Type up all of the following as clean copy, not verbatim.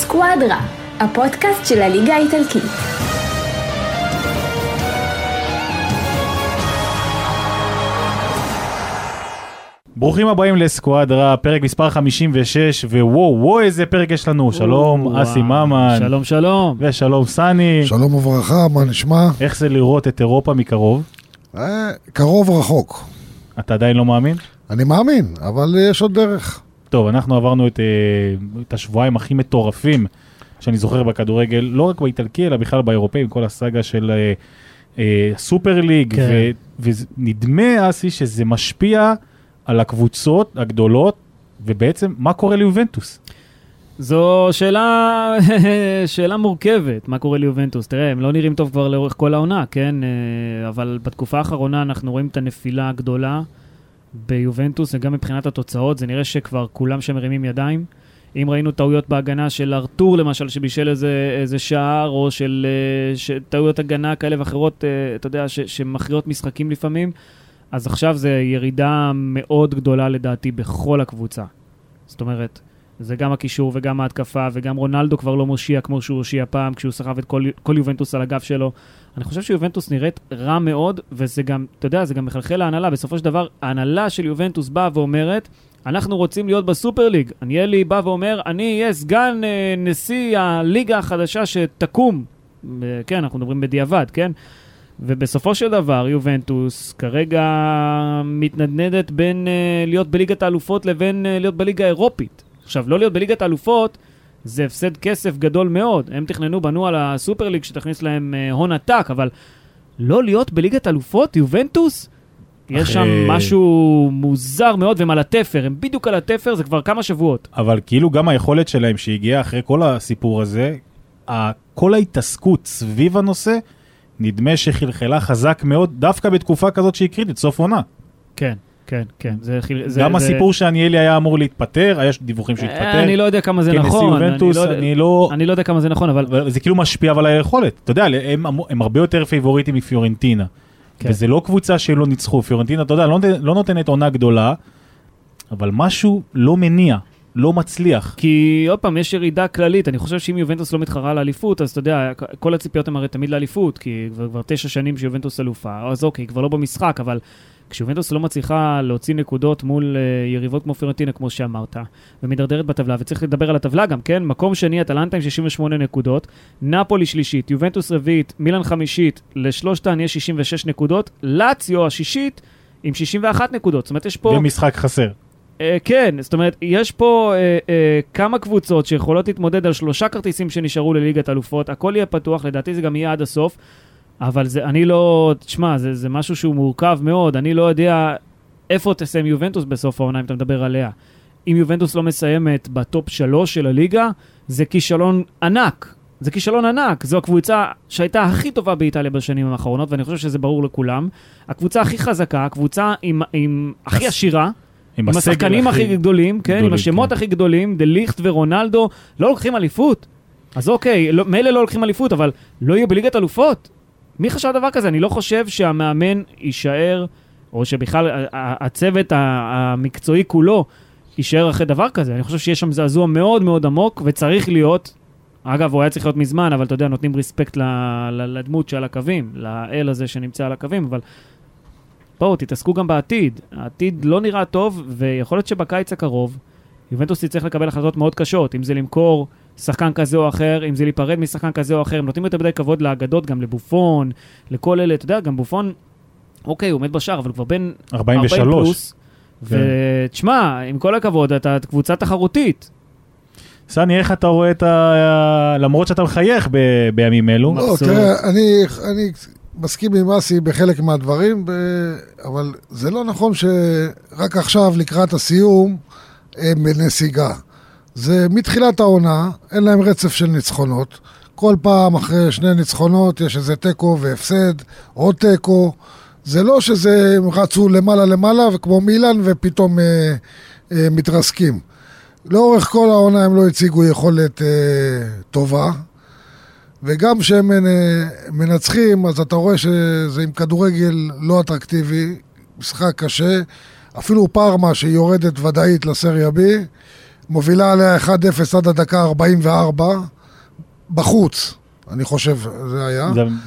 סקואדרה, הפודקאסט של הליגה האיטלקית. ברוכים הבאים לסקואדרה, פרק מספר 56, וואו, איזה פרק יש לנו. שלום, אסי ממן. שלום, שלום. ושלום, סני. שלום וברכה, מה נשמע? איך זה לראות את אירופה מקרוב? קרוב רחוק. אתה עדיין לא מאמין? אני מאמין, אבל יש עוד דרך. טוב, אנחנו עברנו את השבועיים הכי מטורפים שאני זוכר בכדורגל, לא רק באיטלקי, אלא בכלל באירופאים, כל הסאגה של סופר ליג, כן. ונדמה, אסי, שזה משפיע על הקבוצות הגדולות, ובעצם מה קורה ליובנטוס? זו שאלה מורכבת, מה קורה ליובנטוס. תראה, הם לא נראים טוב כבר לאורך כל העונה, כן? אבל בתקופה האחרונה אנחנו רואים את הנפילה הגדולה ביובנטוס, וגם מבחינת התוצאות, זה נראה שכבר כולם שם מרימים ידיים. אם ראינו טעויות בהגנה של ארתור, למשל, שבישל איזה שער, או של טעויות הגנה כאלה ואחרות, אתה יודע, שמכריעות משחקים לפעמים, אז עכשיו זה ירידה מאוד גדולה לדעתי בכל הקבוצה. זאת אומרת, זה גם הקישור וגם ההתקפה, וגם רונלדו כבר לא מושיע כמו שהוא הושיע פעם, כשהוא סחב את כל יובנטוס על הגב שלו. אני חושב שיובנטוס נראית רע מאוד, וזה גם, אתה יודע, זה גם מחלחל להנהלה. בסופו של דבר, ההנהלה של יובנטוס באה ואומרת, אנחנו רוצים להיות בסופר ליג. אניאלי בא ואומר, אני אהיה סגן נשיא הליגה החדשה שתקום. כן, אנחנו מדברים בדיעבד, כן? ובסופו של דבר, יובנטוס כרגע מתנדנדת בין להיות בליגת האלופות לבין להיות בליגה האירופית. עכשיו, לא להיות בליגת האלופות זה הפסד כסף גדול מאוד. הם בנו על הסופר ליג שתכניס להם הון עתק, אבל לא להיות בליגת האלופות, יובנטוס, יש שם משהו מוזר מאוד, והם על התפר, הם בדיוק על התפר, זה כבר כמה שבועות. אבל כאילו גם היכולת שלהם שהגיעה אחרי כל הסיפור הזה, כל ההתעסקות סביב הנושא, נדמה שחלחלה חזק מאוד, דווקא בתקופה כזאת שהקריט את סוף עונה. כן. כן. גם הסיפור שאניאלי היה אמור להתפטר, יש דיווחים שהתפטר. אני לא יודע כמה זה נכון. אני לא יודע כמה זה נכון, אבל זה כאילו משפיע על היכולת. אתה יודע, הם הרבה יותר פייבוריטים מפיורנטינה. וזה לא קבוצה שלא ניצחו. פיורנטינה, אתה יודע, לא נותנת עונה גדולה, אבל משהו לא מניע, לא מצליח. כי עוד פעם, יש ירידה כללית. אני חושב שאם יובנטוס לא מתחרה לאליפות, אז אתה יודע, כל הציפיות הם הרי תמיד לאליפות, כי כבר 9 שנים שיובנטוס אלופה. אז אוקיי, כבר לא במשחק, אבל כשיובנטוס לא מצליחה להוציא נקודות מול יריבות כמו פיורנטינה, כמו שאמרת, ומדרדרת בטבלה, וצריך לדבר על הטבלה גם, כן? מקום שני, אטלנטה עם 68 נקודות, נאפולי שלישית, יובנטוס רביעית, מילאן חמישית, לשלושתן יש 66 נקודות, לאציו השישית עם 61 נקודות. זאת אומרת, יש פה ומשחק חסר. כן, זאת אומרת, יש פה כמה קבוצות שיכולות להתמודד על 3 כרטיסים שנשארו לליגת אלופות, הכל יהיה פתוח, לדעתי זה גם יהיה עד הסוף, אבל זה, אני לא, תשמע, זה משהו שהוא מורכב מאוד, אני לא יודע איפה תסיים יובנטוס בסוף העונה, אם אתה מדבר עליה. אם יובנטוס לא מסיימת בטופ 3 של הליגה, זה כישלון ענק, זו הקבוצה שהייתה הכי טובה באיטליה בשנים האחרונות, ואני חושב שזה ברור לכולם, הקבוצה הכי חזקה, הקבוצה עם הכי עשירה, עם השחקנים הכי גדולים, כן, עם השמות הכי גדולים, דליכט ורונלדו, לא לוקחים אליפות. אז אוקיי, מילא לא לוקחים אליפות, אבל לא יהיו בליגת אלופות. מי חשב דבר כזה? אני לא חושב שהמאמן יישאר, או שבכלל הצוות המקצועי כולו יישאר אחרי דבר כזה. אני חושב שיש שם זעזוע מאוד מאוד עמוק, וצריך להיות, אגב, הוא היה צריך להיות מזמן, אבל אתה יודע, נותנים ריספקט לדמות שעל הקווים, לאל הזה שנמצא על הקווים, אבל בואו, תתעסקו גם בעתיד. העתיד לא נראה טוב, ויכול להיות שבקיץ הקרוב, יובנטוס תצטרך לקבל החלטות מאוד קשות, אם זה למכור שחקן כזה או אחר, אם זה להיפרד משחקן כזה או אחר, הם נותנים יותר מדי כבוד לאגדות, גם לבופון, לכל אלה, אתה יודע, גם בופון, אוקיי, הוא עומד בשער, אבל כבר בין 43. 40 פלוס, ותשמע, עם כל הכבוד, אתה קבוצה תחרותית. סני, איך אתה רואה למרות שאתה מחייך בימים אלו? לא, תראה, אני מסכים עם אסי בחלק מהדברים, אבל זה לא נכון שרק עכשיו לקראת הסיום הם בנסיגה. זה מתחילת העונה, אין להם רצף של ניצחונות. כל פעם אחרי 2 ניצחונות יש איזה טקו והפסד, עוד טקו. זה לא שזה הם רצו למעלה וכמו מילאן ופתאום מתרסקים. לאורך כל העונה הם לא הציגו יכולת טובה. וגם כשהם מנצחים, אז אתה רואה שזה עם כדורגל לא אטרקטיבי, משחק קשה, אפילו פארמה שהיא יורדת ודאית לסריה B, מובילה עליה 1-0 עד הדקה 44, בחוץ, אני חושב זה היה.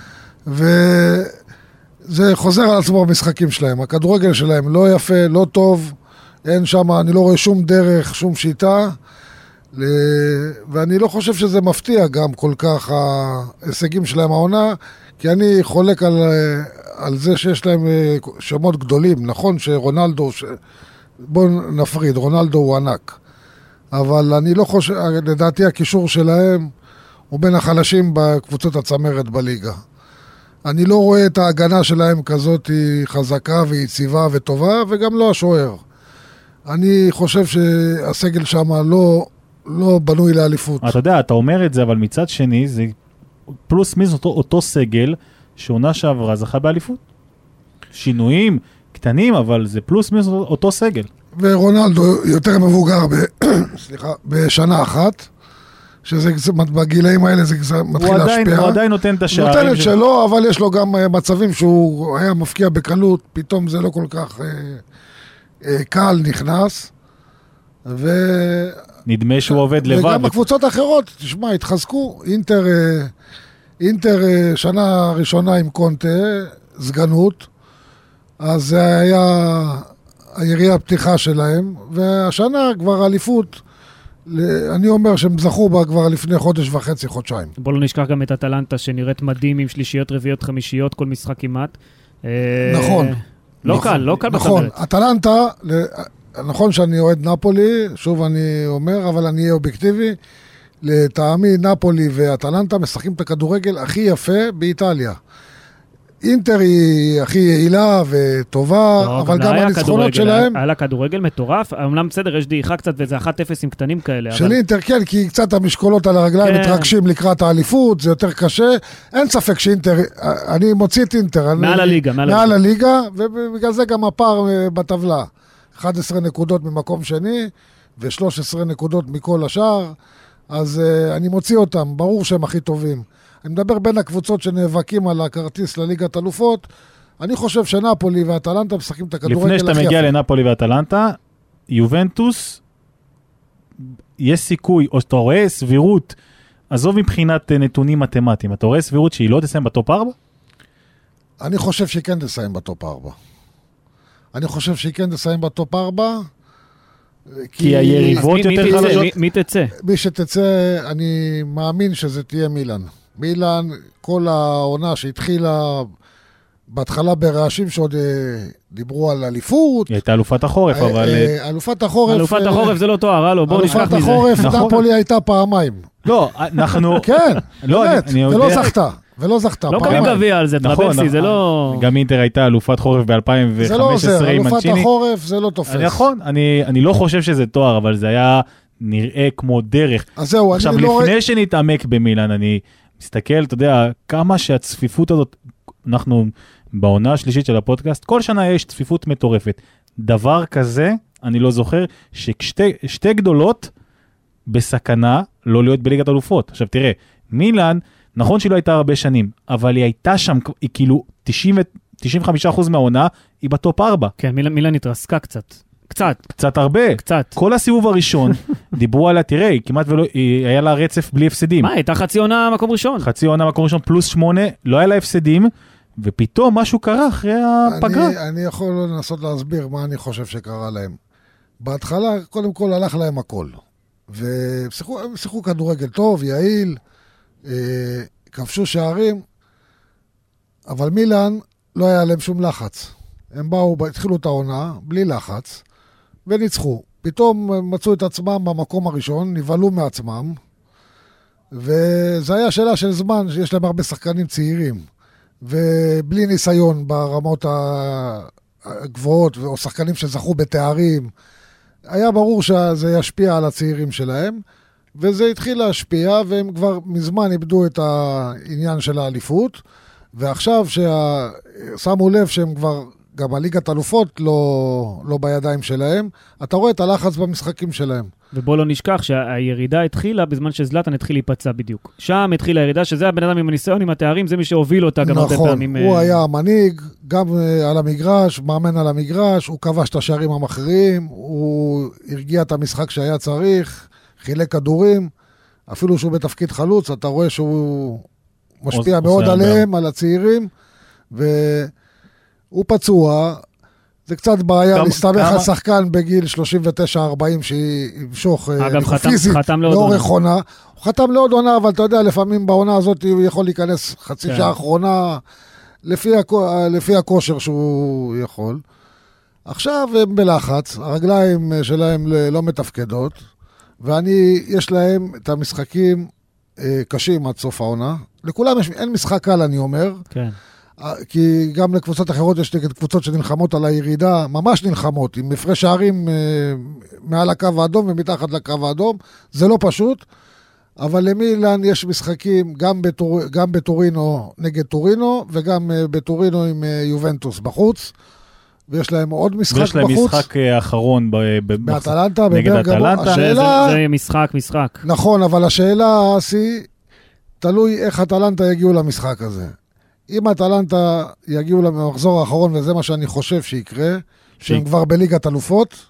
וזה חוזר על עצמו במשחקים שלהם. הכדורגל שלהם לא יפה, לא טוב, אין שם, אני לא רואה שום דרך, שום שיטה, ואני לא חושב שזה מפתיע גם כל כך ההישגים שלהם העונה, כי אני חולק על זה שיש להם שמות גדולים. נכון שרונלדו, בואו נפריד, רונלדו הוא ענק, אבל אני לא חושב, לדעתי הקישור שלהם הוא בין החלשים בקבוצות הצמרת בליגה. אני לא רואה את ההגנה שלהם כזאת חזקה ויציבה וטובה, וגם לא השוער. אני חושב שהסגל שם לא בנוי לאליפות. אתה יודע, אתה אומר את זה, אבל מצד שני, זה פלוס מיס אותו סגל שעונה שעברה זכה באליפות. שינויים קטנים, אבל זה פלוס מיס אותו סגל. ורונלדו יותר מבוגר בשנה אחת, שזה בגילאים האלה זה מתחיל להשפיע. הוא עדיין נותן את השערים. נותן את שלו, אבל יש לו גם מצבים שהוא היה מפקיע בקלות, פתאום זה לא כל כך קל נכנס. נדמה שהוא עובד לבד. וגם הקבוצות האחרות, תשמע, התחזקו. אינטר שנה ראשונה עם קונטה, סגנות, אז זה היה היריעה הפתיחה שלהם, והשנה כבר אליפות, אני אומר שהם זכו בה כבר לפני חודש וחצי, חודשיים. בוא לא נשכח גם את אטלנטה שנראית מדהים עם שלישיות, רביעיות, חמישיות, כל משחק כמעט. נכון. לא קל, לא קל נכון, בצמרת. אטלנטה, נכון שאני אוהד נפולי, שוב אני אומר, אבל אני אהיה אובייקטיבי, לטעמי נפולי ואטלנטה משחקים את הכדורגל הכי יפה באיטליה. אינטר היא הכי יעילה וטובה, אבל גם הניצחונות שלהם... היה לה כדורגל מטורף, אמנם בסדר, יש דעיכה קצת וזה 1-0 עם קטנים כאלה. של אינטר, כן, כי קצת המשקולות על הרגליים מתרגשים לקראת האליפות, זה יותר קשה. אין ספק שאינטר, אני מוציא את אינטר. מעל הליגה. מעל הליגה, ובגלל זה גם הפער בטבלה. 11 נקודות ממקום שני, ו13 נקודות מכל השאר, אז אני מוציא אותם, ברור שהם הכי טובים. אני מדבר בין הקבוצות שנאבקים על הכרטיס לליגת אלופות, אני חושב שנפולי ואטלנטה משחקים את הכדורגל הכי יפה. לפני שאתה מגיע לנפולי ואטלנטה, יובנטוס, יש סיכוי, או שאתה רואה סבירות, עזוב מבחינת נתונים מתמטיים, אתה רואה סבירות שהיא לא תסיים בטופ 4? אני חושב שהיא כן תסיים בטופ 4. אני חושב שהיא כן תסיים בטופ 4, כי היריבות יותר חלשות. מי תצא? מי שתצא, אני מאמין שזה תהיה מילאן. מילאן, כל העונה שהתחילה בהתחלה ברעשים שעוד דיברו על אליפות. היא הייתה אלופת החורף, אבל... אלופת החורף... אלופת החורף זה לא תואר, הלו, בואו נשכח מזה. אלופת החורף, נפולי הייתה פעמיים. לא, אנחנו... כן, באמת, ולא זכתה. ולא זכתה. לא קוראים גביע על זה, טרבלסי, זה לא... גם אינטר הייתה אלופת חורף ב-2015 עם מנצ'יני. זה לא עוזר, אלופת החורף זה לא תופס. נכון, אני לא חושב שזה תואר, אבל זה היה נראה כמו דרך. אז זהו, אני לא... עכשיו, לפני שנתעמק במילאן, אני מסתכל, אתה יודע, כמה שהצפיפות הזאת, אנחנו בעונה השלישית של הפודקאסט, כל שנה יש צפיפות מטורפת. דבר כזה, אני לא זוכר, ששתי גדולות בסכנה לא להיות בליגת אלופות. עכשיו תראה, מילאן, נכון שהיא לא הייתה הרבה שנים, אבל היא הייתה שם, היא כאילו 95% מהעונה, היא בטופ 4. כן, מילאן התרסקה קצת. קצת הרבה. קצת. כל הסיבוב הראשון, דיברו עליה, תראה, כמעט ולא, היה לה רצף בלי הפסדים. מה, הייתה חצי עונה מקום ראשון. חצי עונה מקום ראשון פלוס 8, לא היה לה הפסדים, ופתאום משהו קרה אחרי הפגרה. אני יכול לנסות להסביר מה אני חושב שקרה להם. בהתחלה, קודם כל, הלך להם הכל. ושיחקו כדורגל טוב, יעיל, כבשו שערים, אבל מילאן לא היה להם שום לחץ. הם התחילו את העונה בלי לחץ, וניצחו. פתאום מצאו את עצמם במקום הראשון, נבהלו מעצמם, וזה היה שאלה של זמן, שיש להם הרבה שחקנים צעירים, ובלי ניסיון ברמות הגבוהות, או שחקנים שזכו בתארים, היה ברור שזה ישפיע על הצעירים שלהם, וזה התחיל להשפיע, והם כבר מזמן איבדו את העניין של האליפות, ועכשיו ששמו לב שהם כבר גם הליגת אלופות לא בידיים שלהם, אתה רואה את הלחץ במשחקים שלהם. ובוא לא נשכח שהירידה התחילה בזמן שזלאטן התחיל להיפצע בדיוק. שם התחילה הירידה, שזה הבן אדם עם הניסיון, עם התארים, זה מי שהוביל אותה גם הרבה פעמים. נכון, הוא היה המנהיג, גם על המגרש, מאמן על המגרש, הוא כבש את השערים המכריעים, הוא הרגיע את המשחק שהיה צריך, חילק כדורים, אפילו שהוא בתפקיד חלוץ, אתה רואה שהוא משפיע מאוד עליהם, על הצעירים, והוא פצוע, זה קצת בעיה להסתמך על שחקן בגיל 39-40 שימשוך פיזית לאורך עונה. הוא חתם לעוד עונה, אבל אתה יודע, לפעמים בעונה הזאת הוא יכול להיכנס חצי שעה האחרונה, לפי הכושר שהוא יכול. עכשיו הם בלחץ, הרגליים שלהם לא מתפקדות, יש להם את המשחקים קשים עד סוף העונה. לכולם אין משחק קל, אני אומר. כן. כי גם לקבוצות אחרות יש קבוצות שנלחמות על הירידה, ממש נלחמות, עם מפרש שערים מעל הקו האדום ומתחת לקו האדום, זה לא פשוט, אבל למילאן יש משחקים גם בטורינו נגד טורינו, וגם בטורינו עם יובנטוס בחוץ, ויש להם עוד משחק בחוץ. ויש להם משחק האחרון באטלנטה, נגד אטלנטה. זה משחק. נכון, אבל השאלה, תלוי איך אטלנטה יגיעו למשחק הזה. אם אטלנטה יגיעו למחזור האחרון, וזה מה שאני חושב שיקרה, שהם כבר בליגת אלופות,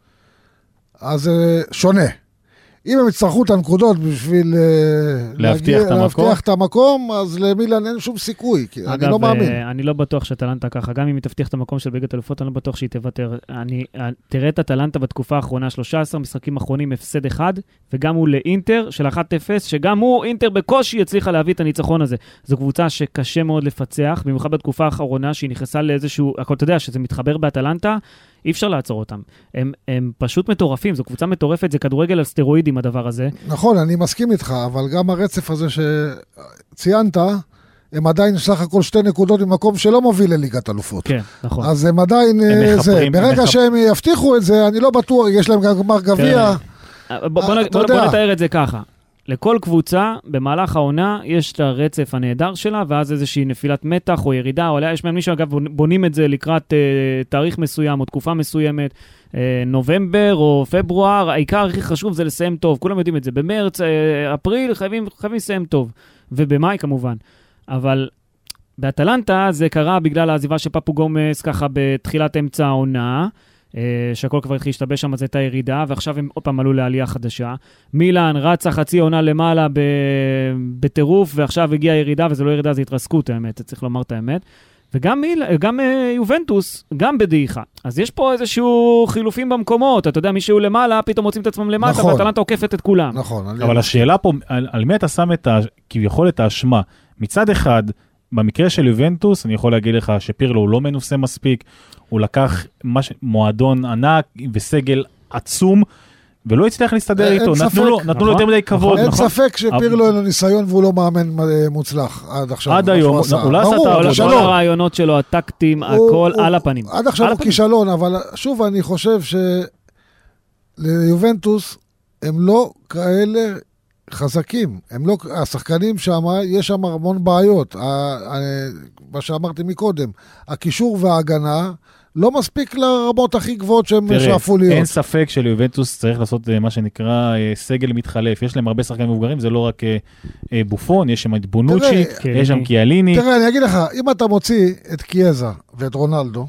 אז זה שונה. אם הם יצטרכו את הנקודות בשביל להבטיח את המקום, אז למילאן אין שום סיכוי, כי אני לא מאמין. אגב, אני לא בטוח שאטלנטה ככה, גם אם היא תבטיח את המקום של ליגת אלופות, אני לא בטוח שהיא תוותר. תראה את אטלנטה בתקופה האחרונה, 13 משחקים אחרונים, הפסד אחד, וגם הוא לאינטר של 1-0, שגם הוא, אינטר בקושי הצליחה להביא את הניצחון הזה. זו קבוצה שקשה מאוד לפצח, במיוחד בתקופה האחרונה, שהיא נכנסה לאיזשהו, אתה יודע, שזה מתחבר באטלנטה, אי אפשר לעצור אותם. הם פשוט מטורפים, זו קבוצה מטורפת, זה כדורגל על סטרואידים הדבר הזה. נכון, אני מסכים איתך, אבל גם הרצף הזה שציינת, הם עדיין סך הכל 2 נקודות במקום שלא מוביל לליגת אלופות. כן, נכון. אז הם עדיין ברגע שהם יבטיחו את זה, אני לא בטוח, יש להם גם גמר גביע. בוא נתאר את זה ככה. לכל קבוצה, במהלך העונה, יש את הרצף הנהדר שלה, ואז איזושהי נפילת מתח או ירידה, או יש מישהו, אגב, בונים את זה לקראת תאריך מסוים או תקופה מסוימת, נובמבר או פברואר, העיקר הכי חשוב זה לסיים טוב, כולם יודעים את זה, במרץ, אפריל, חייבים לסיים טוב, ובמאי כמובן, אבל באטלנטה זה קרה בגלל העזיבה של פפו גומס, ככה בתחילת אמצע העונה, שהכל כבר התחיל להשתבש שם, אז הייתה ירידה, ועכשיו הם עוד פעם עלו לעלייה חדשה. מילאן רצה חצי עונה למעלה בטירוף, ועכשיו הגיעה ירידה, וזה לא ירידה, זה התרסקות, האמת, צריך לומר את האמת. וגם יובנטוס, גם בדעיכה. אז יש פה איזשהו חילופים במקומות, אתה יודע, מישהו למעלה, פתאום מוצאים את עצמם למטה, נכון. ואטלנטה עוקפת את כולם. נכון. אבל השאלה פה, על מי אתה שם כביכול את האשמה? מצד אחד, במקרה של יובנטוס, אני יכול להגיד לך שפירלו הוא לא מנוסה מספיק, הוא לקח מועדון ענק וסגל עצום, ולא הצליח להסתדר איתו, נתנו לו יותר מדי כבוד. אין ספק שפירלו אין לו ניסיון והוא לא מאמן מוצלח עד עכשיו. עד היום, הוא לא עשה את העבודה. כל הרעיונות שלו, הטקטים, הכל על הפנים. עד עכשיו הוא כישלון, אבל שוב אני חושב שליובנטוס הם לא כאלה חזקים, השחקנים שם, יש שם המון בעיות, מה שאמרתי מקודם, הקישור וההגנה, לא מספיק לרמות הכי גבוהות שהם שאפו להיות. אין ספק שליובנטוס צריך לעשות מה שנקרא סגל מתחלף, יש להם הרבה שחקנים מבוגרים, זה לא רק בופון, יש שם את בונוצ'י, יש שם קיאליני. תראה, אני אגיד לך, אם אתה מוציא את קיאזה ואת רונלדו,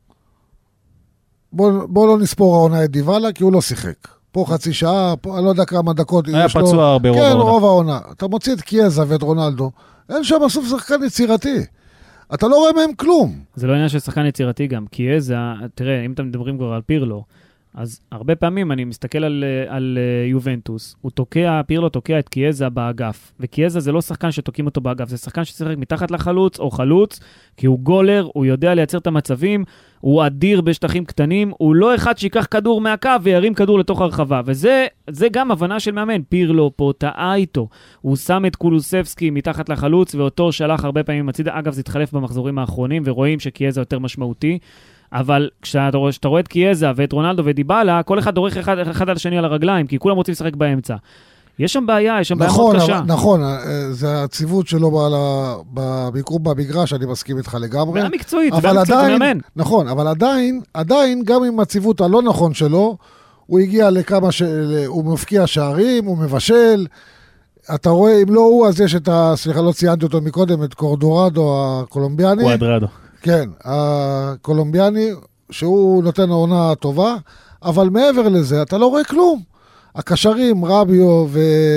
בוא לא נספור העונה את דיבאלה, כי הוא לא שיחק. פה חצי שעה, פה, אני לא יודע כמה דקות היה פצוע הרבה רוב העונה. כן, רוב העונה. אתה מוציא את קיאזה ואת רונלדו, אין שם בסוף שחקן יצירתי. אתה לא רואה מהם כלום. זה לא עניין של שחקן יצירתי גם. קיאזה, תראה, אם אתם מדברים כבר על פירלו, אז הרבה פעמים אני מסתכל על יובנטוס, פירלו תוקע את קיאזה באגף, וקיאזה זה לא שחקן שתוקעים אותו באגף, זה שחקן שצריך מתחת לחלוץ או חלוץ, כי הוא גולר, הוא יודע לייצר את המצבים, הוא אדיר בשטחים קטנים, הוא לא אחד שיקח כדור מהקו וירים כדור לתוך הרחבה, וזה גם הבנה של מאמן. פירלו פה טעה איתו, הוא שם את קולוסבסקי מתחת לחלוץ, ואותו שלח הרבה פעמים הצידה, אגב זה התחלף במחזורים האחרונים, ורואים שקיאזה יותר משמעותי, אבל כשאתה רואה את קיאזה ואת רונלדו ודיבאלה, כל אחד דורך אחד על השני על הרגליים, כי כולם רוצים לשחק באמצע. יש שם בעיה, יש שם בעיה מאוד קשה. נכון, זה הציוות שלו בביקור במגרש, אני מסכים איתך לגמרי. בעיה מקצועית, בעיה מקצועית מאמן. נכון, אבל עדיין, גם עם הציוות הלא נכון שלו, הוא הגיע לכמה, הוא מפקיע שערים, הוא מבשל, אתה רואה, אם לא הוא, אז יש את סליחה, לא ציינתי אותו מקודם, את קורדורדו הקולומביאני. קואדרדו. כן, הקולומביאני, שהוא נותן עונה טובה, אבל מעבר לזה, אתה לא רואה כלום. הקשרים, רביו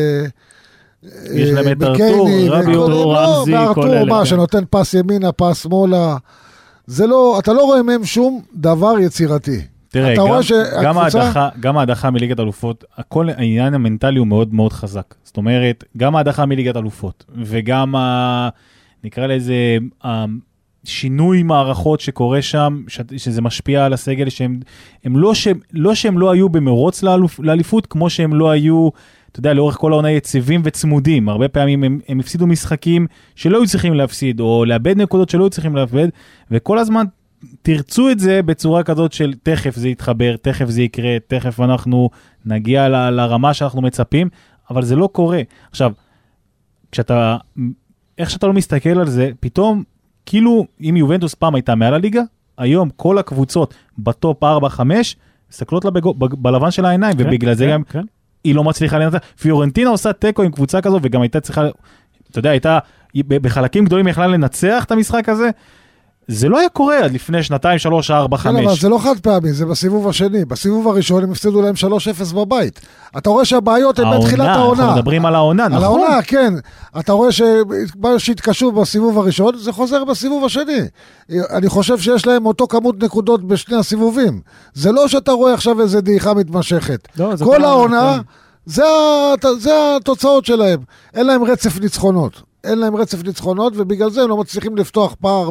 יש להם את ארתור, רביו, רמזי, וארתור, מה, שנותן פס ימינה, פס שמאלה. זה לא, אתה לא רואה מהם שום דבר יצירתי. תראה, גם ההדחה מליגת אלופות, הכל העניין המנטלי הוא מאוד מאוד חזק. זאת אומרת, גם ההדחה מליגת אלופות, וגם נקרא לזה שינוי מערכות שקורה שם, שזה משפיע על הסגל, שהם לא היו במרוץ לאליפות, כמו שהם לא היו, אתה יודע, לאורך כל העונה יציבים וצמודים. הרבה פעמים הם הפסידו משחקים שלא היו צריכים להפסיד, או לאבד נקודות שלא היו צריכים לאבד, וכל הזמן תרצו את זה בצורה כזאת של תכף זה יתחבר, תכף זה יקרה, תכף אנחנו נגיע לרמה שאנחנו מצפים, אבל זה לא קורה. עכשיו, איך שאתה לא מסתכל על זה, פתאום, כאילו, אם יובנטוס פעם הייתה מעל הליגה, היום כל הקבוצות בטופ 4-5, מסתכלות לה בלבן של העיניים, ובגלל זה גם היא לא מצליחה לנצח. פיורנטינה עושה טקו עם קבוצה כזו, וגם הייתה צריכה, אתה יודע, הייתה בחלקים גדולים יכלה לנצח את המשחק הזה, זה לא היה קורה עד לפני 2, 3, 4, 5. כן, אבל זה לא חד פעמי, זה בסיבוב השני. בסיבוב הראשון הם הפסידו להם 3-0 בבית. אתה רואה שהבעיות הן בתחילת העונה. אנחנו מדברים על העונה, נכון? על העונה, כן. אתה רואה שהתקשו בסיבוב הראשון, זה חוזר בסיבוב השני. אני חושב שיש להם אותו כמות נקודות בשני הסיבובים. זה לא שאתה רואה עכשיו איזה דעיכה מתמשכת. כל העונה, זה התוצאות שלהם. אין להם רצף ניצחונות. ובגלל זה הם לא מצליחים לפתוח פער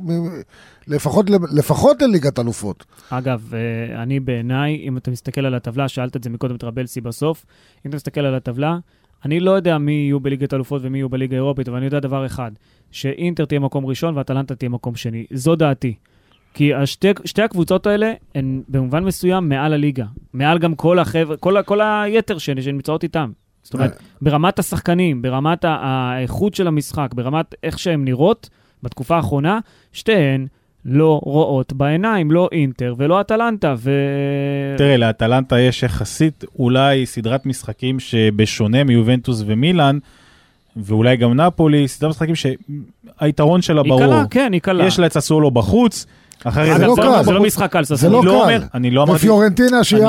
לפחות לליגת אלופות. אגב, אני בעיניי, אם אתה מסתכל על הטבלה, שאלת את זה מקודם את רבלסי בסוף, אם אתה מסתכל על הטבלה, אני לא יודע מי יהיו בליגת אלופות ומי יהיו בליגה האירופית, אבל אני יודע דבר אחד, שאינטר תהיה מקום ראשון ואטלנטה תהיה מקום שני. זו דעתי. כי שתי הקבוצות האלה הן במובן מסוים מעל הליגה. מעל גם כל היתר שנמצאות איתם. זאת אומרת, ברמת השחקנים, ברמת האיכות של המשחק, ברמת איך שהן נראות, בתקופה האחרונה, שתיהן לא רואות בעיניים, לא אינטר ולא אטלנטה. תראה, לאטלנטה יש יחסית אולי סדרת משחקים שבשונה מיובנטוס ומילאן, ואולי גם נפולי, סדרת משחקים שהיתרון שלה ברור. היא קלה, כן, היא קלה. יש לה את ססולו בחוץ, זה לא משחק קל ססולו. זה לא קל. ופיורנטינה שהיא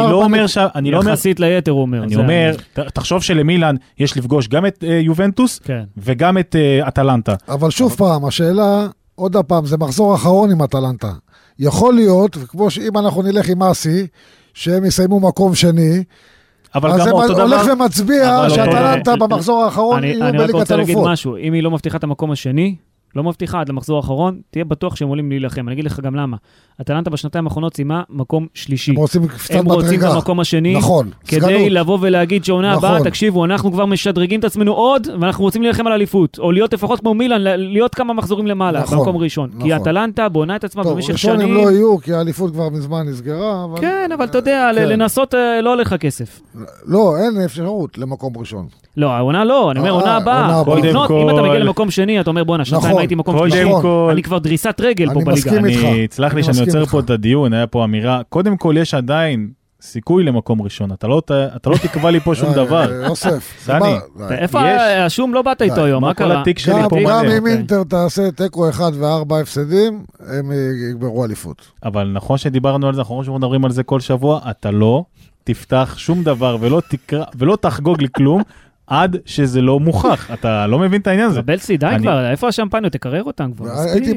יחסית ליתר, הוא אומר. אני אומר, תחשוב שלמילאן יש לפגוש גם את יובנטוס וגם את אטלנטה. אבל שוב פעם, השאלה, עוד הפעם, זה מחזור אחרון עם אטלנטה. יכול להיות, וכמו שאם אנחנו נלך עם אסי, שהם יסיימו מקום שני, אז זה הולך ומצביע שאטלנטה במחזור האחרון יהיו בליגת אלופות. אני רק רוצה להגיד משהו, אם היא לא מבטיחה את המקום השני, לא מבטיחה עד למחזור האחרון, תהיה בטוח שהם עולים להילחם. אני אגיד לך גם למה. אטלנטה בשנתיים האחרונות סיימה מקום שלישי. הם רוצים במקום השני, נכון, כדי לבוא ולהגיד שעונה הבאה, תקשיבו, אנחנו כבר משדרגים את עצמנו עוד, ואנחנו רוצים להילחם על אליפות, או להיות לפחות כמו מילאן, להיות כמה מחזורים למעלה, במקום ראשון. כי אטלנטה בונה את עצמה במשך שנים. ראשון הם לא יהיו, כי האליפות כבר מזמן נסגרה. כן, אבל אתה יודע, לנסות לא עליך כסף. לא, אין אפשרות למקום ראשון. לא, העונה לא, אני אומר, עונה הבאה. אם אתה מגיע למקום שני, אתה אומר, בוא, שנתיים הייתי מקום שלישי. אני כבר דריסת רגל פה בליגה. אני אצלח לי שאני יוצר פה את הדיון, היה פה אמירה. קודם כל, יש עדיין סיכוי למקום ראשון. אתה לא תקבע לי פה שום דבר. יוסף. דני. איפה השום לא באת איתו היום? מה קרה? גם אם אינטר תעשה תיקו 1 ו4 הפסדים, הם יגברו אליפות. אבל נכון שדיברנו על זה, נכון שמדברים על זה כל שבוע, אתה לא תפתח שום דבר ולא תחגוג לי כלום, עד שזה לא מוכח. אתה לא מבין את העניין הזה. רבלסי, די כבר, איפה השמפניות? תקרר אותם כבר. הייתי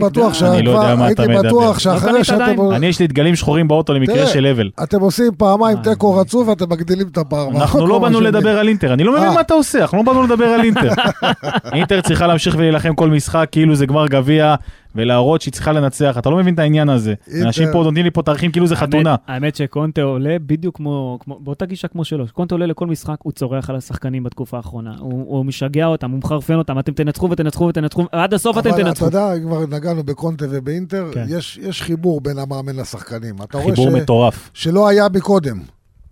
בטוח שאחרי שאתם... אני יש לי דגלים שחורים באוטו למקרה של לבל. אתם עושים פעמיים תיקו רצוף ואתם מגדילים את הפער. אנחנו לא באנו לדבר על אינטר. אני לא מבין מה אתה עושה, אנחנו לא באנו לדבר על אינטר. אינטר צריכה להמשיך ולהילחם כל משחק, כאילו זה גמר גביע, ולהראות שהיא צריכה לנצח. אתה לא מבין את העניין הזה. אנשים פה נותנים לי פה תאריכים כאילו זה חתונה. האמת שקונטה עולה בדיוק כמו, באותה גישה כמו שלו. קונטה עולה לכל משחק, הוא צורח על השחקנים בתקופה האחרונה. הוא משגע אותם, הוא מחרפן אותם. אתם תנצחו ותנצחו ותנצחו, עד הסוף אתם תנצחו. אבל אתה יודע, כבר נגענו בקונטה ובאינטר, יש חיבור בין המאמן לשחקנים. חיבור מטורף. שלא היה מקודם.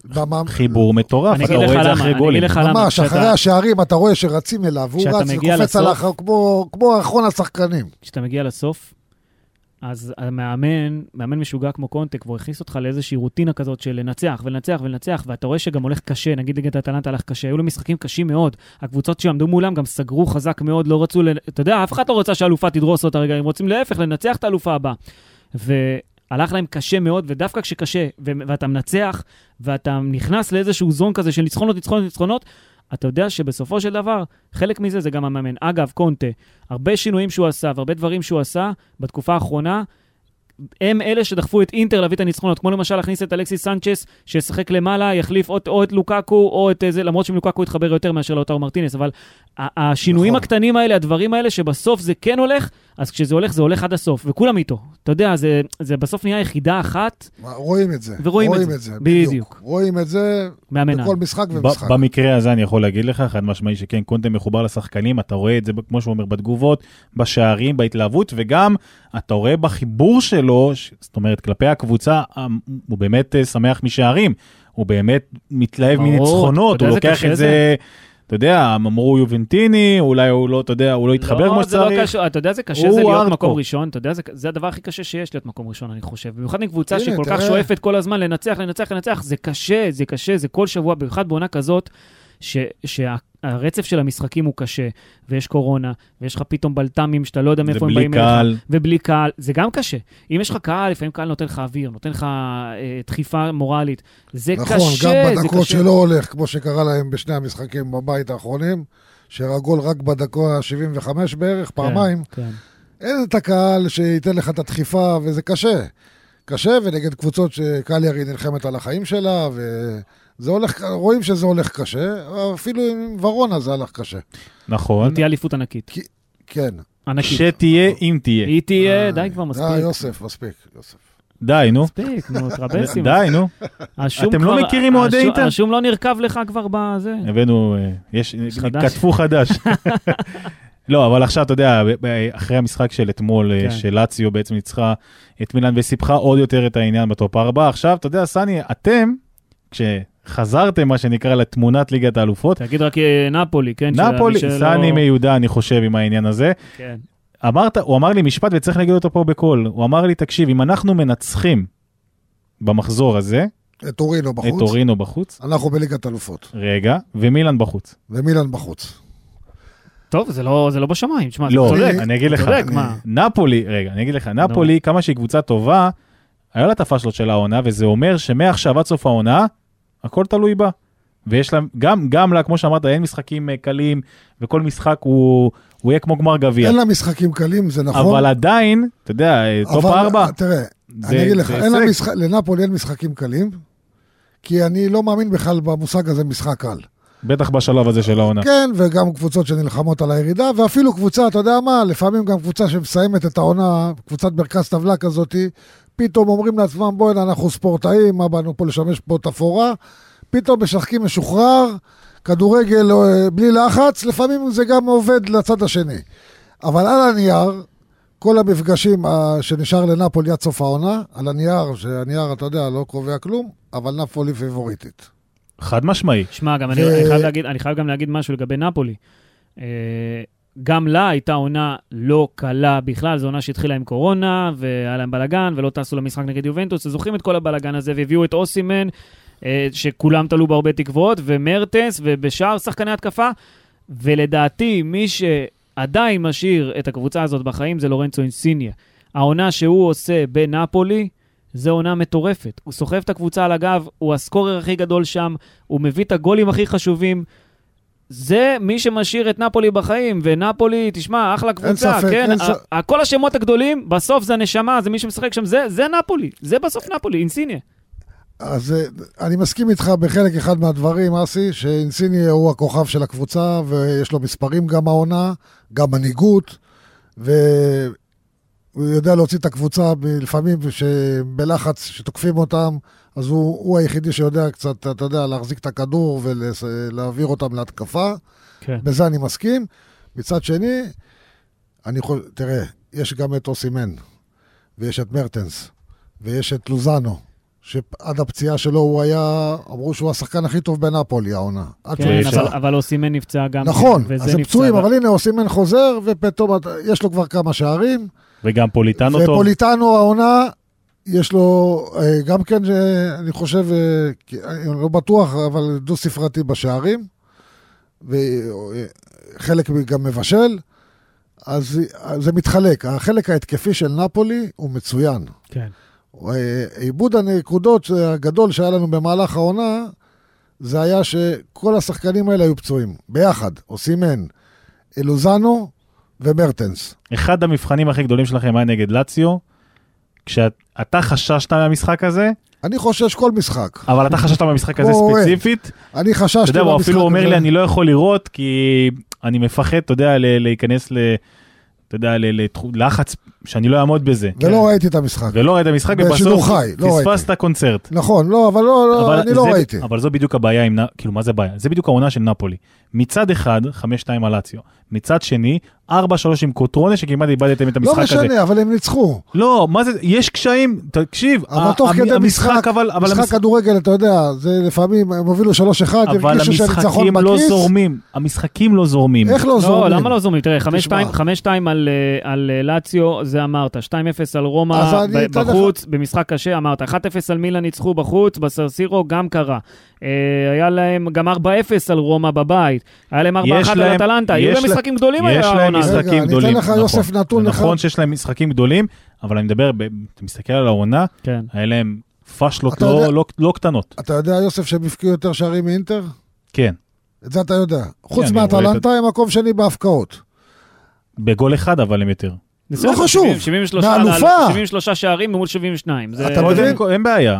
חיבור מטורף, אתה רואה את זה אחרי גולים. ממש, אחרי השערים אתה רואה שרצים אליו, והוא רץ וקופץ עליך כמו אחרון השחקנים. כשאתה מגיע לסוף, אז המאמן משוגע כמו קונטה, כבר הכניס אותך לאיזושהי רוטינה כזאת של לנצח ולנצח ולנצח, ואתה רואה שגם הולך קשה, נגיד נגד אטלנטה הלך קשה, היו לו משחקים קשים מאוד, הקבוצות שעמדו מולם גם סגרו חזק מאוד, לא רצו, אתה יודע, אף אחד לא רוצה שהאלופה תדרוס אותה רגע, הם רוצים להפך, לנצח את האלופה הבאה. והלך להם קשה מאוד, ודווקא כשקשה, ואתה מנצח, ואתה נכנס לאיזשהו זון כזה של ניצחונות, אתה יודע שבסופו של דבר, חלק מזה זה גם המאמן. אגב, קונטה, הרבה שינויים שהוא עשה, והרבה דברים שהוא עשה בתקופה האחרונה, הם אלה שדחפו את אינטר להביא את הניצחונות, כמו למשל להכניס את אלכסיס סנצ'ס, שישחק למעלה, יחליף או את לוקאקו, או את זה, למרות שלוקאקו יתחבר יותר מאשר לאוטרו מרטינס, אבל השינויים הקטנים האלה, הדברים האלה, שבסוף זה כן הולך, אז כשזה הולך, זה הולך עד הסוף, וכולם איתו. אתה יודע, זה בסוף נהיה יחידה אחת. רואים את זה. ורואים את זה. בדיוק. רואים את זה בכל משחק ומשחק. במקרה הזה אני יכול להגיד לך, חד משמעי שכן, קונטה מחובר לשחקנים, אתה רואה את זה, כמו שהוא אומר, בתגובות, בשערים, בהתלהבות, וגם אתה רואה בחיבור שלו, זאת אומרת, כלפי הקבוצה, הוא באמת שמח משערים, הוא באמת מתלהב מניצחונות, הוא לוקח את זה... אתה יודע, אמרו יובנטיני, אולי הוא לא, אתה יודע, הוא לא יתחבר כמו שצריך. אתה יודע, זה קשה, זה להיות מקום ראשון, אתה יודע, זה הדבר הכי קשה שיש להיות מקום ראשון, אני חושב. במיוחד עם קבוצה שכל כך שואפת כל הזמן לנצח, זה קשה, זה כל שבוע, במיוחד בעונה כזאת, שהרצף של המשחקים הוא קשה, ויש קורונה, ויש לך פתאום בלטמים שאתה לא יודע מאיפה הם באים אליך, ובלי קהל, זה גם קשה. אם יש לך קהל, לפעמים קהל נותן לך אוויר, נותן לך דחיפה מורלית, זה קשה. נכון, גם בדקות שלא הולך, כמו שקרה להם בשני המשחקים בבית האחרונים, שרגול רק בדקה 75 בערך, פעמיים, אין את הקהל שייתן לך את הדחיפה, וזה קשה. קשה, ונגד קבוצות שקליארי נלחמת על החיים שלה, זה הולך, רואים שזה הולך קשה, אפילו עם ורונה זה הלך קשה. נכון. תהיה אליפות ענקית. כן. ענקית. שתהיה אם תהיה. היא תהיה, די כבר מספיק. יוסף, מספיק, יוסף. די, נו. מספיק, נו, טרבסים. די, נו. אתם לא מכירים אוהדי אינטר? השום לא נרכב לך כבר בזה. הבאנו, כתפו חדש. לא, אבל עכשיו, אתה יודע, אחרי המשחק של אתמול, שלאציו בעצם ניצחה את מילאן וסיפחה עוד יותר את העניין בטופ 4. עכשיו, אתה יודע, סני, אתם, כשחזרתם, מה שנקרא, לתמונת ליגת האלופות. תגיד רק נפולי, כן? נפולי, סני מיודע, אני חושב, עם העניין הזה. כן. הוא אמר לי משפט, וצריך להגיד אותו פה בקול. הוא אמר לי, תקשיב, אם אנחנו מנצחים במחזור הזה, את טורינו בחוץ. אנחנו בליגת האלופות. רגע, ומילאן בחוץ. ומילאן בחוץ. טוב, זה לא בשמיים, תשמע, לא, אני אגיד לך, נפולי, רגע, אני אגיד לך, נפולי, כמה שהיא קבוצה טובה, היה לה את הפשלות של העונה, וזה אומר שמעכשיו עד סוף העונה, הכל תלוי בה. ויש לה, גם לה, כמו שאמרת, אין משחקים קלים, וכל משחק הוא יהיה כמו גמר גביע. אין לה משחקים קלים, זה נכון. אבל עדיין, אתה יודע, טופ 4. תראה, אני אגיד לך, לנפולי אין משחקים קלים, כי אני לא מאמין בכלל במושג הזה משחק קל. בטח בשלב הזה של העונה. כן, וגם קבוצות שנלחמות על הירידה, ואפילו קבוצה, אתה יודע מה, לפעמים גם קבוצה שמסיימת את העונה, קבוצת מרכז טבלה כזאת, פתאום אומרים לעצמם, בואי, אנחנו ספורטאים, מה באנו פה לשמש פה תפורה, פתאום משחקים משוחרר, כדורגל בלי לחץ, לפעמים זה גם עובד לצד השני. אבל על הנייר, כל המפגשים שנשאר לנפולי עד סוף העונה, על הנייר, שהנייר, אתה יודע, לא קובע כלום, אבל נפולי פיבוריטית. חד משמעי. שמע, גם אני חייב גם להגיד משהו לגבי נפולי. גם לה הייתה עונה לא קלה בכלל, זו עונה שהתחילה עם קורונה, והיה להם בלגן, ולא טסו למשחק נגד יובנטוס, זוכרים את כל הבלגן הזה, והביאו את אוסימן, שכולם תלו בהרבה תקוות, ומרטנס, ובשאר שחקני התקפה, ולדעתי, מי שעדיין משאיר את הקבוצה הזאת בחיים, זה לורנצו אינסיניה. העונה שהוא עושה בנפולי, זו עונה מטורפת. הוא סוחב את הקבוצה על הגב, הוא הסקורר הכי גדול שם, הוא מביא את הגולים הכי חשובים. זה מי שמשאיר את נפולי בחיים, ונפולי, תשמע, אחלה קבוצה, כן? כל השמות הגדולים, בסוף זה הנשמה, זה מי שמשחק שם, זה נפולי. זה בסוף נפולי, אינסיניה. אז אני מסכים איתך בחלק אחד מהדברים, אסי, שאינסיניה הוא הכוכב של הקבוצה, ויש לו מספרים גם העונה, גם מנהיגות, הוא יודע להוציא את הקבוצה לפעמים בלחץ שתוקפים אותם, אז הוא היחידי שיודע קצת, אתה יודע, להחזיק את הכדור ולהעביר אותם להתקפה. כן. בזה אני מסכים. מצד שני, תראה, יש גם את אוסימן, ויש את מרטנס, ויש את לוזאנו, שעד הפציעה שלו הוא היה, אמרו שהוא השחקן הכי טוב בנאפולי, העונה. כן, אבל אוסימן נפצע גם. נכון, אז הם פצועים, אבל הנה אוסימן חוזר, ופתאום יש לו כבר כמה שערים. וגם פוליטנו טוב. ופוליטנו העונה, יש לו גם כן, אני חושב, אני לא בטוח, אבל דו ספרתי בשערים, וחלק גם מבשל, אז זה מתחלק. החלק ההתקפי של נאפולי הוא מצוין. כן. עיבוד הנקודות הגדול שהיה לנו במהלך העונה, זה היה שכל השחקנים האלה היו פצועים. ביחד, אוסימן, אלוזנו ומרטנס. אחד המבחנים הכי גדולים שלכם היה נגד לציו, כשאתה חששת מהמשחק הזה, אני חושש כל משחק. אבל אתה חששת מהמשחק הזה ספציפית. אני חששתי מהמשחק הזה. אתה יודע, הוא אפילו אומר לי, אני לא יכול לראות, כי אני מפחד, אתה יודע, להיכנס אתה יודע, ללחץ שאני לא אעמוד בזה. ולא ראיתי את המשחק. ולא ראיתי את המשחק, ובסוף פספסת קונצרט. נכון, לא, אבל אני לא ראיתי. אבל זו בדיוק הבעיה עם, כאילו, מה זה הבעיה? זה בדיוק העונה של נאפולי. מצד אחד, 5-2 על לציו. מצד שני, 4-3 עם קוטרונה, שכמעט איבדתם את המשחק הזה. לא משנה, אבל הם ניצחו. לא, מה זה, יש קשיים, תקשיב, אבל תוך כדי משחק כדורגל, אתה יודע, זה לפעמים, הם הובילו 3-1, אבל המשחקים לא זורמים, המשחקים לא זורמים. איך לא זורמים? לא, למה לא זורמים? תראה, 5-2 על לציו, זה אמרת, 2-0 על רומא בחוץ, במשחק קשה, אמרת, 1-0 על מילה ניצחו בחוץ, בסרסירו גם קרה. היה להם גם 4-0 על רומא בבית, היה להם 4-1 על אטלנטה, היו להם משחקים גדולים. יש להם משחקים גדולים, אני אתן לך יוסף נתון אחד. נכון שיש להם משחקים גדולים, אבל אני מדבר, אתה מסתכל על העונה, היה להם פשלות לא קטנות. אתה יודע יוסף שהם הפקיעו יותר שערים מאינטר? כן. את זה אתה יודע. חוץ מאטלנטה הם מקום שני בהפקעות. בגול אחד אבל הם יותר. לא חשוב, מאלופה. 73 שערים מול 72. אתה מבין? אין בעיה.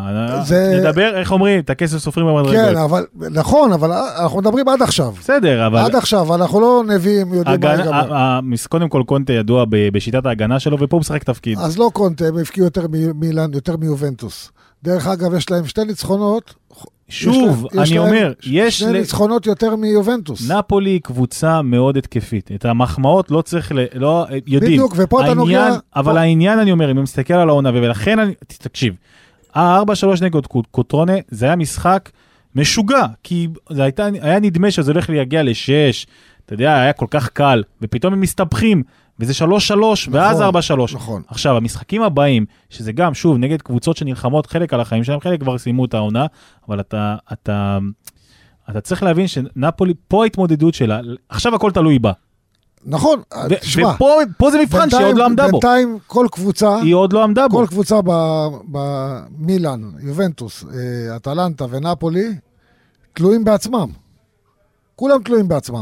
נדבר, איך אומרים, את הכסף סופרים במדרגות. כן, אבל, נכון, אבל אנחנו מדברים עד עכשיו. בסדר, אבל... עד עכשיו, אנחנו לא נביאים, יודעים מה יגמר. קודם כל קונטה ידוע בשיטת ההגנה שלו, ופה הוא משחק תפקיד. אז לא קונטה, הם הפקיעו יותר מילאן, יותר מיובנטוס. דרך אגב, יש להם שתי ניצחונות. שוב, אני אומר, יש שני ניצחונות יותר מיובנטוס. נאפולי היא קבוצה מאוד התקפית. את המחמאות לא צריך, לא, יודעים. בדיוק, ופה אתה נוגע... אבל העניין, אני אומר, אם אני מסתכל על העונה, ולכן, תקשיב, 4-3 נגד קוטרונה, זה היה משחק משוגע, כי זה היה נדמה שזה הולך להגיע ל6, אתה יודע, היה כל כך קל, ופתאום הם מסתבכים, וזה 3-3, ואז 4-3. נכון. עכשיו, המשחקים הבאים, שזה גם, שוב, נגד קבוצות שנלחמות חלק על החיים שלהם, חלק כבר סיימו את העונה, אבל אתה צריך להבין שנאפולי, פה ההתמודדות שלה, עכשיו הכל תלוי בה. נכון, תשמע. ופה זה מבחן שהיא עוד לא עמדה בו. בינתיים כל קבוצה, היא עוד לא עמדה בו. כל קבוצה במילאן, יובנטוס, אטלנטה ונאפולי, תלויים בעצמם. כולם תלויים בעצמם.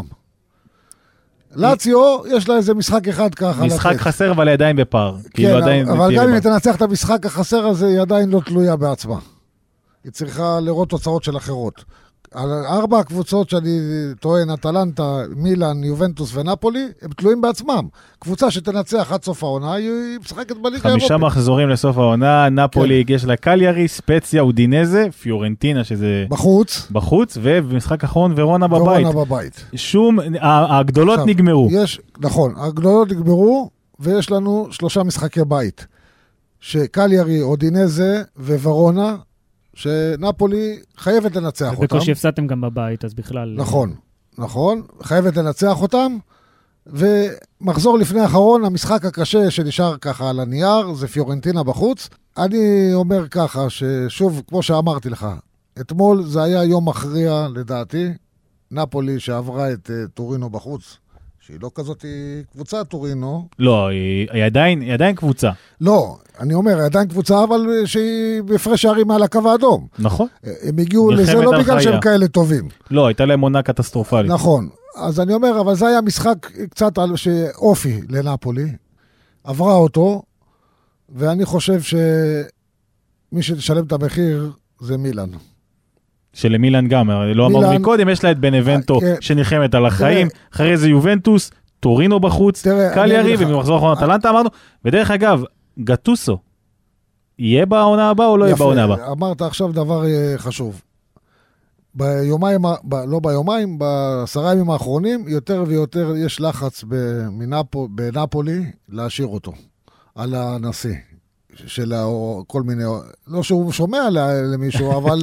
לציו, יש לה איזה משחק אחד ככה. משחק חסר, אבל היא עדיין בפער. כן, אבל גם אם תנצח את המשחק החסר הזה, היא עדיין לא תלויה בעצמה. היא צריכה לראות תוצאות של אחרות. על 4 הקבוצות שאני טוען, אטלנטה, מילאן, יובנטוס ונאפולי, הם תלויים בעצמם. קבוצה שתנצח עד סוף העונה, היא משחקת בליגה האירופית. 5 מחזורים לסוף העונה, נאפולי הגיש לה קליארי, ספציה, אודינזה, פיורנטינה, שזה... בחוץ, ובמשחק אחרון ורונה בבית. שום, הגדולות נגמרו. נכון, הגדולות נגמרו, ויש לנו 3 משחקי בית. שקליארי, אודינזה וורונה, שנאפולי חייבת לנצח אותם. ובקושי הפסדתם גם בבית, אז בכלל... נכון, חייבת לנצח אותם, ומחזור לפני האחרון, המשחק הקשה שנשאר ככה על הנייר, זה פיורנטינה בחוץ. אני אומר ככה, ששוב, כמו שאמרתי לך, אתמול זה היה יום מכריע לדעתי, נאפולי שעברה את טורינו בחוץ, שהיא לא כזאת, היא קבוצה טורינו. לא, היא עדיין קבוצה. לא, אני אומר, היא עדיין קבוצה, אבל שהיא בפרש שערים מעל הקו האדום. נכון. הם הגיעו לזה לא בגלל שהם כאלה טובים. לא, הייתה להם עונה קטסטרופלית. נכון. אז אני אומר, אבל זה היה משחק קצת אופי לנאפולי. עברה אותו, ואני חושב שמי שתשלם את המחיר זה מילאן. שלמילאן גם, לא אמרנו מקודם, יש לה את בנבנטו שנלחמת על החיים, אחרי זה יובנטוס, טורינו בחוץ, קליארי, ומחזור האחרון אטלנטה אמרנו, ודרך אגב, גטוסו, יהיה בעונה הבאה או לא יהיה בעונה הבאה? אמרת עכשיו דבר חשוב. ביומיים, לא ביומיים, ב10 ימים האחרונים, יותר ויותר יש לחץ בנאפולי להשאיר אותו, על הנשיא. או כל מיני, לא שהוא שומע למישהו, אבל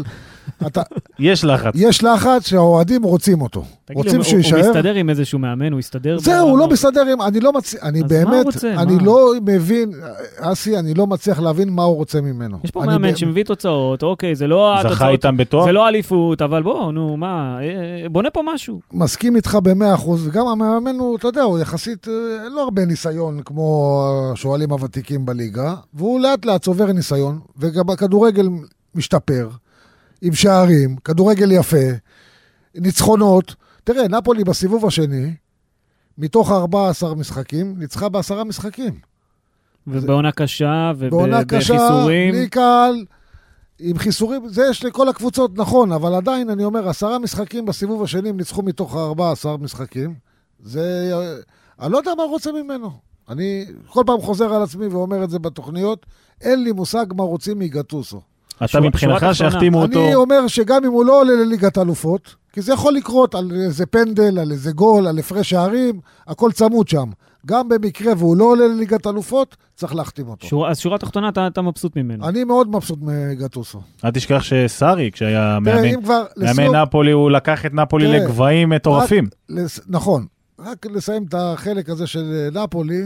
יש לחץ. יש לחץ שהאוהדים רוצים אותו. רוצים שהוא יישאר. הוא מסתדר עם איזשהו מאמן, הוא יסתדר. זהו, הוא לא מסתדר עם, אני לא מצליח, אני באמת, אני לא מבין, אסי, אני לא מצליח להבין מה הוא רוצה ממנו. יש פה מאמן שמביא תוצאות, אוקיי, זה לא זכה איתם בתואר. זה לא אליפות, אבל בוא, נו, מה, בונה פה משהו. מסכים איתך ב100%, וגם המאמן הוא, אתה יודע, הוא יחסית, לא הרבה ניסיון כמו השואלים הוותיקים בליגה, והוא לאט לאט צובר ניסיון, וגם הכדורגל משתפר. עם שערים, כדורגל יפה, ניצחונות. תראה, נפולי בסיבוב השני, מתוך 14 משחקים, ניצחה ב10 משחקים. ובעונה קשה, בעונה קשה, בלי קהל, עם חיסורים, זה יש לכל הקבוצות, נכון, אבל עדיין אני אומר, 10 משחקים בסיבוב השני, הם ניצחו מתוך 14 משחקים. זה, אני לא יודע מה רוצה ממנו. אני כל פעם חוזר על עצמי ואומר את זה בתוכניות, אין לי מושג מה רוצים מגטוסו. אתה מבחינתך שהחתימו אותו. אני אומר שגם אם הוא לא עולה לליגת אלופות, כי זה יכול לקרות על איזה פנדל, על איזה גול, על הפרש שערים, הכל צמוד שם. גם במקרה והוא לא עולה לליגת אלופות, צריך להחתים אותו. אז שורה תחתונה אתה מבסוט ממנו. אני מאוד מבסוט מגטוסו. אל תשכח שסארי, כשהיה מאמן נפולי, הוא לקח את נפולי לגבהים מטורפים. נכון. רק לסיים את החלק הזה של נפולי,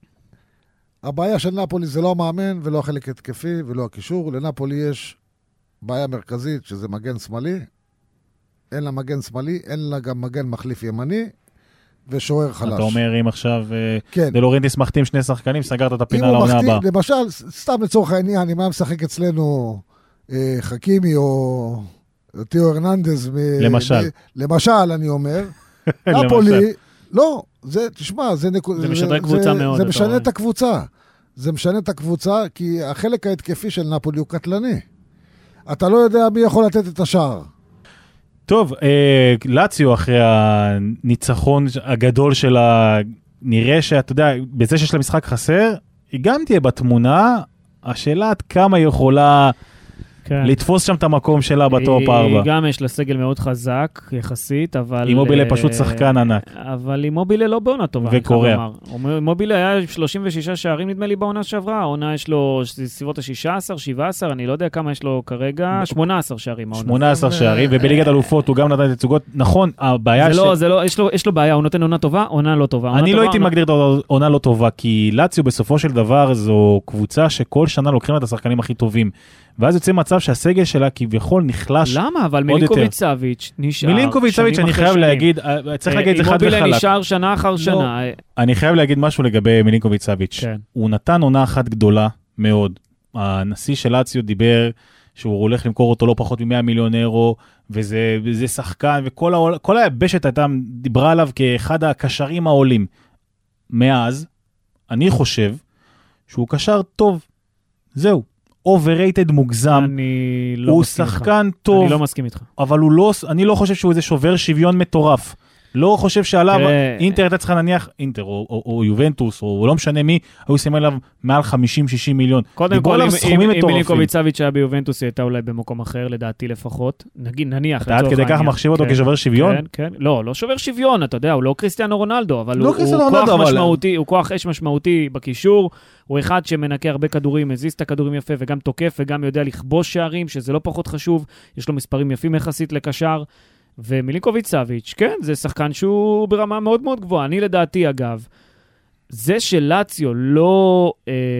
הבעיה של נפולי זה לא המאמן ולא החלק התקפי ולא הקישור. לנפולי יש בעיה מרכזית שזה מגן שמאלי. אין לה מגן שמאלי, אין לה גם מגן מחליף ימני ושוער חלש. אתה אומר אם עכשיו דלורנטיס מחתים שני שחקנים, סגרת את הפינה לעונה הבאה. למשל, סתם לצורך העניין, אם היה משחק אצלנו חכימי או תיאו הרננדז. למשל, אני אומר. נפולי, לא. זה, תשמע, זה משנה קבוצה מאוד. זה משנה את הקבוצה. זה משנה את הקבוצה, כי החלק ההתקפי של נפולי הוא קטלני. אתה לא יודע מי יכול לתת את השער. טוב, לאציו אחרי הניצחון הגדול שלה, נראה שאתה יודע, בזה שיש לה משחק חסר, היא גם תהיה בתמונה, השאלה עד כמה היא יכולה לתפוס שם את המקום שלה בטופ 4. היא גם יש לה סגל מאוד חזק, יחסית, אבל... אימובילה פשוט שחקן ענק. אבל אימובילה לא בעונה טובה. וקוריאה. אימובילה היה 36 שערים נדמה לי בעונה שעברה, העונה יש לו סביבות ה-16, 17, אני לא יודע כמה יש לו כרגע, 18 שערים. 18 שערים, ובליגת אלופות הוא גם נתן את תצוגות. נכון, הבעיה יש לו בעיה, הוא נותן עונה טובה, עונה לא טובה. אני לא הייתי מגדיר את העונה לא טובה, כי לאציו בסופו של דבר זו קבוצה שכל שנה לוקחים את השחקנים הכי טובים. ואז יוצא מצב שהסגל שלה כביכול נחלש. למה? אבל מילינקוביץ' סאביץ' נשאר. מילינקוביץ' סאביץ' אני חייב להגיד, צריך להגיד את זה חד וחלק. אימובילה נשאר שנה אחר שנה. אני חייב להגיד משהו לגבי מילינקוביץ' סאביץ'. הוא נתן עונה אחת גדולה מאוד. הנשיא של לאציו דיבר שהוא הולך למכור אותו לא פחות מ100 מיליון אירו, וזה שחקן, וכל היבשת הייתה דיברה עליו כאחד הקשרים העולים. מאז, אני חושב שהוא קשר טוב. זהו. overrated מוגזם, הוא שחקן טוב, אני לא מסכים איתך. אבל אני לא חושב שהוא איזה שובר שוויון מטורף. לא חושב שעליו, אינטר הייתה צריכה נניח, אינטר או יובנטוס, או לא משנה מי, היו שמים עליו מעל 50-60 מיליון. קודם כל, אם מילינקוביץ' סאביץ' היה ביובנטוס, היא הייתה אולי במקום אחר, לדעתי לפחות. נניח. אתה עד כדי כך מחשיב אותו כשובר שוויון? כן, לא שובר שוויון, אתה יודע, הוא לא קריסטיאנו רונלדו, אבל הוא כוח משמעותי, הוא כוח אש משמעותי בקישור, הוא אחד שמנקה הרבה כדורים, מזיז את הכדורים יפה, וגם תוקף, וגם יודע לכבוש שערים, שזה לא פחות חשוב, יש לו מספרים יפים יחסית לקשר, ומילינקוביץ' סאביץ', כן, זה שחקן שהוא ברמה מאוד מאוד גבוהה. אני לדעתי, אגב, זה שלאציו לא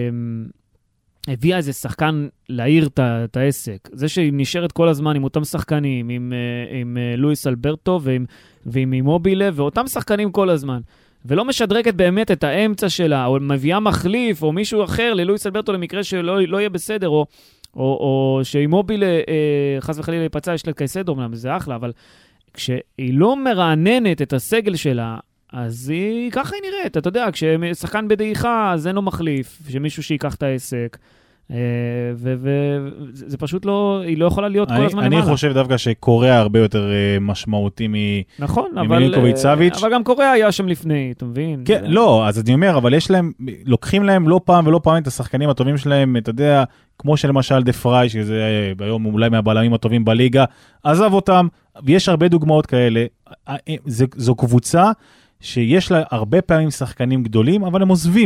הביאה איזה שחקן להעיר את העסק, זה שהיא נשארת כל הזמן עם אותם שחקנים, עם לואיס אלברטו ועם אימובילה, ואותם שחקנים כל הזמן, ולא משדרגת באמת את האמצע שלה, או מביאה מחליף, או מישהו אחר ללואיס אלברטו למקרה שלא יהיה בסדר, או שאימובילה חס וחלילה להיפצע, יש לה קייסדו, זה אחלה, אבל כשהיא לא מרעננת את הסגל שלה, אז ככה היא נראית, אתה יודע, כששחקן בדעיכה, אז אין לו מחליף, שמישהו שיקח את העסק, וזה פשוט לא, היא לא יכולה להיות כל הזמן למעלה. אני חושב דווקא שקוריאה הרבה יותר משמעותי ממילינקוביץ' סאביץ'. אבל גם קוריאה היה שם לפני, אתה מבין? כן, לא, אז אני אומר, אבל יש להם, לוקחים להם לא פעם ולא פעם את השחקנים הטובים שלהם, אתה יודע, כמו שלמשל דה פריי, שזה היום אולי מהבלמים הטובים בליגה, עזב אותם, ויש הרבה דוגמאות כאלה. זו קבוצה שיש לה הרבה פעמים שחקנים גדולים, אבל הם עוזבים.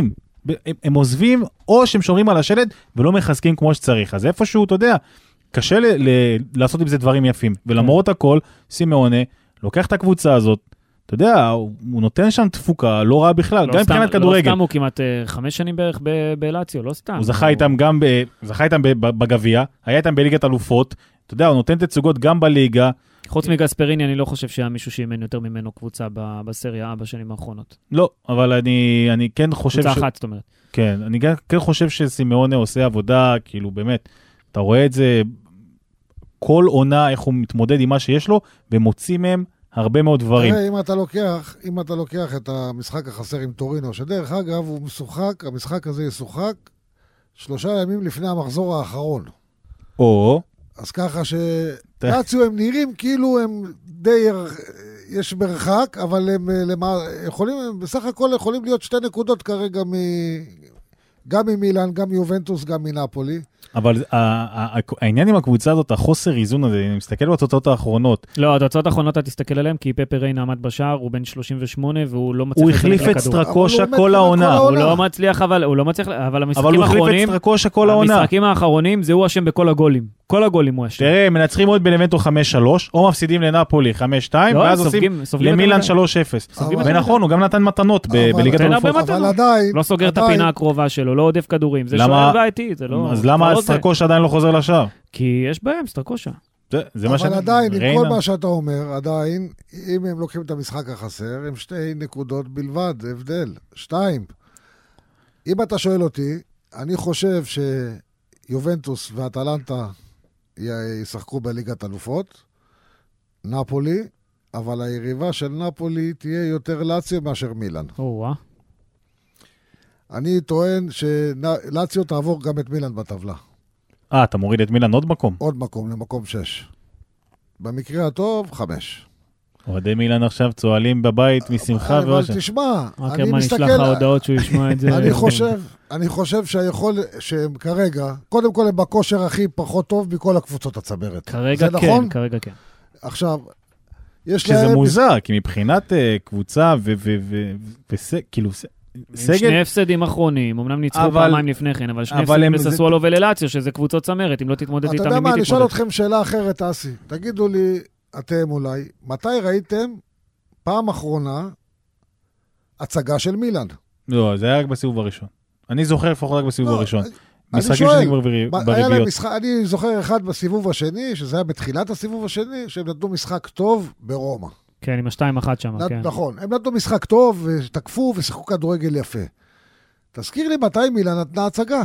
הם עוזבים, או שהם שומרים על השלד, ולא מחזקים כמו שצריך. אז איפשהו, אתה יודע, קשה לעשות עם זה דברים יפים. ולמרות הכל, סימאונה לוקח את הקבוצה הזאת, אתה יודע, הוא נותן שם תפוקה, לא רע בכלל, גם מבחינת כדורגל. לא סתם הוא כמעט 5 שנים בערך בלאציו, לא סתם. הוא זכה איתם בגביע, היה איתם בליגת אלופות, אתה יודע, הוא נותן תצוגות גם בליגה. חוץ מגספריני, אני לא חושב שהיה מישהו שאימן יותר ממנו קבוצה בסריה בשנים האחרונות. לא, אבל אני כן חושב קבוצה אחת, זאת אומרת. כן, אני כן חושב שסימאונה עושה עבודה, כאילו באמת, אתה רואה את זה, כל עונה, איך הוא מתמודד עם מה שיש לו, ומוציא מהם הרבה מאוד דברים. תראה, אם אתה לוקח את המשחק החסר עם טורינו, שדרך אגב הוא משוחק, המשחק הזה ישוחק 3 ימים לפני המחזור האחרון. או... אז ככה שלאציו הם נראים כאילו הם די, יש מרחק, אבל הם בסך הכל יכולים להיות 2 נקודות כרגע גם ממילאן, גם מיובנטוס, גם מנאפולי. אבל העניין עם הקבוצה הזאת, החוסר איזון הזה, אני מסתכל בתוצאות האחרונות. לא, התוצאות האחרונות אתה תסתכל עליהן, כי פפר ריין עמד בשער, הוא בן 38, והוא לא מצליח... הוא החליף את סטרקושה כל העונה. הוא לא מצליח, אבל המשחקים האחרונים... אבל הוא החליף את סטרקושה כל העונה. המשחקים האחרונים, זה הוא אשם בכל הגולים. כל הגולים הוא אשם. תראה, מנצחים עוד בלמנטו 5-3, או מפסידים לנאפולי 5-2, ואז עושים למילאן 3-0. ונכון, הוא גם נתן מתנות בליגת אלופות. אבל עדיין... לא סוגר את הפינה הקרובה שלו, לא עודף כדורים. זה שואל בעייתי, זה לא... אז למה סטרקושה עדיין לא חוזר לשער? כי יש בהם סטרקושה. אבל עדיין, עם כל מה שאתה אומר, עדיין, אם הם לוקחים את המשחק החסר, הם 2 נקודות בלבד, זה הבדל. 2. אם אתה שואל אותי, אני חושב שיובנטוס ואטלנטה ישחקו בליגת אלופות, נאפולי, אבל היריבה של נאפולי תהיה יותר לאציו מאשר מילאן. אני טוען שלאציו תעבור גם את מילאן בטבלה. אתה מוריד את מילאן עוד מקום? עוד מקום, למקום 6. במקרה הטוב, 5. אוהדי מילאן עכשיו צועלים בבית משמחה אבל תשמע, אני מסתכל... נשלח ההודעות שהוא ישמע את זה. אני חושב שהם כרגע, קודם כל הם בכושר הכי פחות טוב מכל הקבוצות הצמרת. כרגע כן, נכון? כרגע כן. עכשיו, יש להם... שזה מוזר, כי מבחינת קבוצה וכאילו... שני הפסדים אחרונים, אמנם ניצחו פעמיים לפני כן, אבל שני הפסדים לססוולו וללאציו, שזה קבוצות צמרת, אם לא תתמודד איתם, אתה יודע מה, אני אשאל אתכם שאלה אחרת, אסי. תגידו לי, אתם אולי, מתי ראיתם פעם אחרונה הצגה של מילאן? לא, זה היה רק בסיבוב הראשון. אני זוכר לפחות רק בסיבוב הראשון. משחקים שנגמר ברביעיות. אני זוכר אחד בסיבוב השני, שזה היה בתחילת הסיבוב השני, שהם נתנו משחק טוב ברומא. כן, עם 2-1 שם, כן. נכון, הם נתנו משחק טוב, ותקפו ושיחקו כדורגל יפה. תזכיר לי מתי מילאן נתנה הצגה.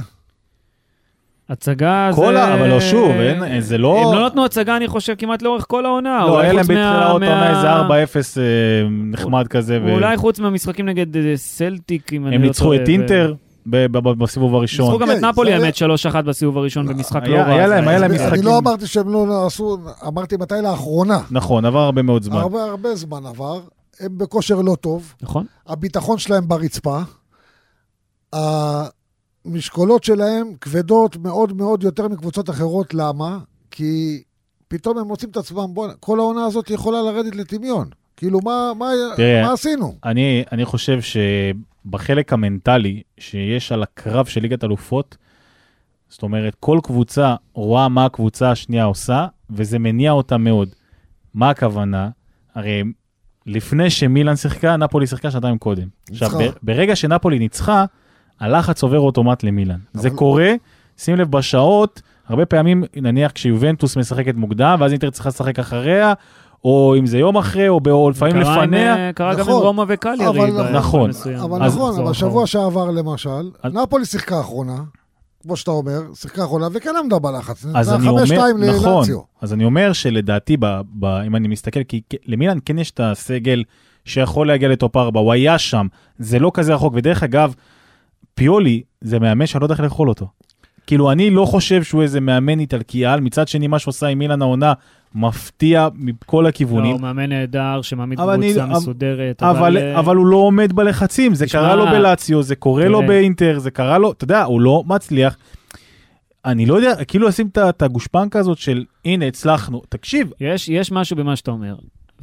הצגה זה... אבל לא שוב, זה לא... הם לא נתנו הצגה, אני חושב, כמעט לאורך כל העונה. לא, היה להם בתחילת העונה איזה 4-0 נחמד כזה. אולי חוץ מהמשחקים נגד סלטיק, אם אני הם לא ניצחו את אינטר. בסיבוב הראשון. ניצחו גם את נאפולי, האמת 3-1 בסיבוב הראשון במשחק לא רע. היה להם משחקים. אני לא אמרתי שהם לא עשו, אמרתי מתי לאחרונה. נכון, עבר הרבה מאוד זמן. הרבה זמן עבר. הם בכושר לא טוב. נכון. הביטחון שלהם ברצפה. המשקולות שלהם כבדות מאוד מאוד יותר מקבוצות אחרות. למה? כי פתאום הם מוצאים את עצמם, כל העונה הזאת יכולה לרדת לטמיון. כאילו, מה עשינו? אני חושב שבחלק המנטלי שיש על הקרב של ליגת אלופות, זאת אומרת, כל קבוצה רואה מה הקבוצה השנייה עושה, וזה מניע אותה מאוד. מה הכוונה? הרי לפני שמילאן שיחקה, נאפולי שיחקה שנתיים קודם. עכשיו, ברגע שנאפולי ניצחה, הלחץ עובר אוטומט למילאן. זה קורה, שים לב בשעות, הרבה פעמים נניח כשיובנטוס משחקת מוקדם, ואז אינטר צריכה לשחק אחריה, או אם זה יום אחרי, או לפעמים לפניה. קרה גם עם רומא וקליארי. נכון. אבל שבוע שעבר למשל, נאפולי שיחקה האחרונה, כמו שאתה אומר, שיחקה האחרונה, וכן עמדה בלחץ. אז אני אומר, נכון. אז אני אומר שלדעתי, אם אני מסתכל, כי למילאן כן יש את הסגל שיכול להגיע לטופ 4, הוא היה שם, זה לא כזה רחוק, ודרך אגב, פיולי זה מאמן שאני לא יודע איך לאכול אותו. כאילו, אני לא חושב שהוא איזה מאמן איטלקיאל, מצד שני מה שעושה עם מילאן העונה, מפתיע מכל הכיוונים. לא, הוא מאמן נהדר, שמעמיד קבוצה מסודרת. אבל הוא לא עומד בלחצים, זה קרה לו בלאציו, זה קורה לו באינטר, זה קרה לו, אתה יודע, הוא לא מצליח. אני לא יודע, כאילו לשים את הגושפנקה הזאת של, הנה, הצלחנו, תקשיב. יש משהו במה שאתה אומר,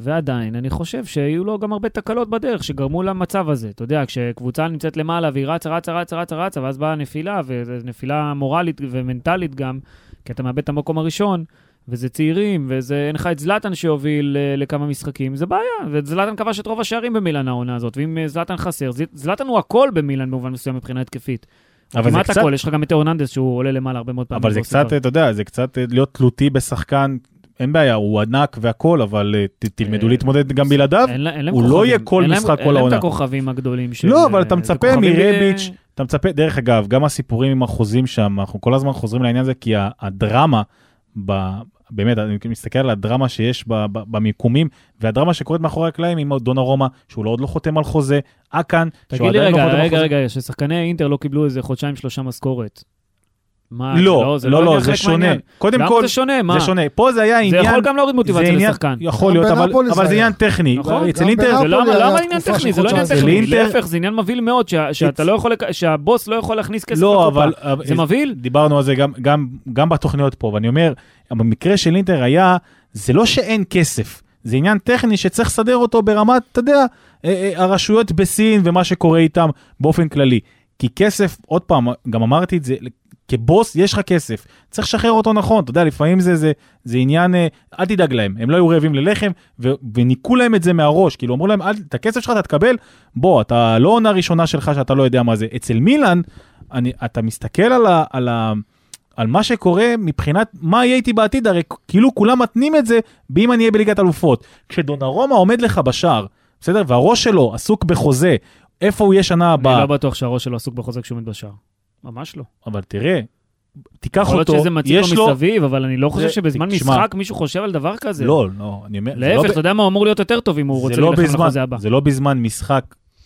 ועדיין, אני חושב שיהיו לו גם הרבה תקלות בדרך שגרמו למצב הזה. אתה יודע, כשקבוצה נמצאת למעלה והיא רצה, ואז באה נפילה, ונפילה מורלית ומנטלית גם, כי אתה מאבד את המקום הראשון, וזה צעירים, אין לך את זלאטן שהוביל לכמה משחקים, זה בעיה. וזלאטן כבש את רוב השערים במילאן העונה הזאת, ואם זלאטן חסר, זלאטן הוא הכל במילאן במובן מסוים מבחינה התקפית. כמעט הכל, יש לך גם את אורננדס שהוא עולה למעלה הרבה מאוד פעמים. אבל זה קצת, אתה יודע, זה קצת להיות תלותי בשחקן, אין בעיה, הוא ענק והכל, אבל תלמדו להתמודד גם בלעדיו, הוא לא יהיה כל משחק כל העונה. אין להם את הכוכבים הגדולים של... לא, אבל אתה מצפה מרביץ', אתה מצפה, דרך אגב, גם הסיפורים עם החוזים שם, אנחנו כל הזמן חוזרים לעניין הזה, כי הדרמה, באמת, אני מסתכל על הדרמה שיש במיקומים, והדרמה שקורית מאחורי הקלעים עם דונרומה, שהוא עוד לא חותם על חוזה, אקן, שהוא עדיין לא חותם על חוזה. רגע, ששחקני אינטר לא קיבלו איזה 2-3 משכורת. לא, זה שונה. קודם כל, זה שונה. פה זה היה עניין... זה יכול גם להוריד מוטיבציה לשחקן. יכול להיות, אבל זה עניין טכני. אצל אינטר... למה עניין טכני? זה לא עניין טכני. להפך, זה עניין מבהיל מאוד, שהבוס לא יכול להכניס כסף לקופה. זה מבהיל? דיברנו על זה גם בתוכניות פה, ואני אומר, במקרה של אינטר היה, זה לא שאין כסף. זה עניין טכני שצריך לסדר אותו ברמת, אתה יודע, הרשויות בסין ומה שקורה איתם באופן כללי. כי כסף, עוד פעם, גם אמרתי את זה, כבוס יש לך כסף, צריך לשחרר אותו נכון, אתה יודע, לפעמים זה עניין, אל תדאג להם, הם לא היו רעבים ללחם, וניקו להם את זה מהראש, כאילו אמרו להם, את הכסף שלך אתה תקבל, בוא, אתה לא עונה ראשונה שלך שאתה לא יודע מה זה. אצל מילאן, אתה מסתכל על מה שקורה מבחינת מה יהיה איתי בעתיד, הרי כאילו כולם מתנים את זה, באם אני אהיה בליגת אלופות. כשדונרומה עומד לך בשער, בסדר? והראש שלו עסוק בחוזה, איפה הוא יהיה שנה הבאה? אני לא בטוח שהראש שלו עסוק בחוזה כשהוא עומד בשער. ממש לא. אבל תראה, תיקח אותו, יכול להיות שזה מציג לו מסביב, אבל אני לא חושב שבזמן משחק מישהו חושב על דבר כזה. לא, אני אומר... להפך, אתה יודע מה, הוא אמור להיות יותר טוב אם הוא רוצה ללכת לחוזה הבא. זה לא בזמן משחק,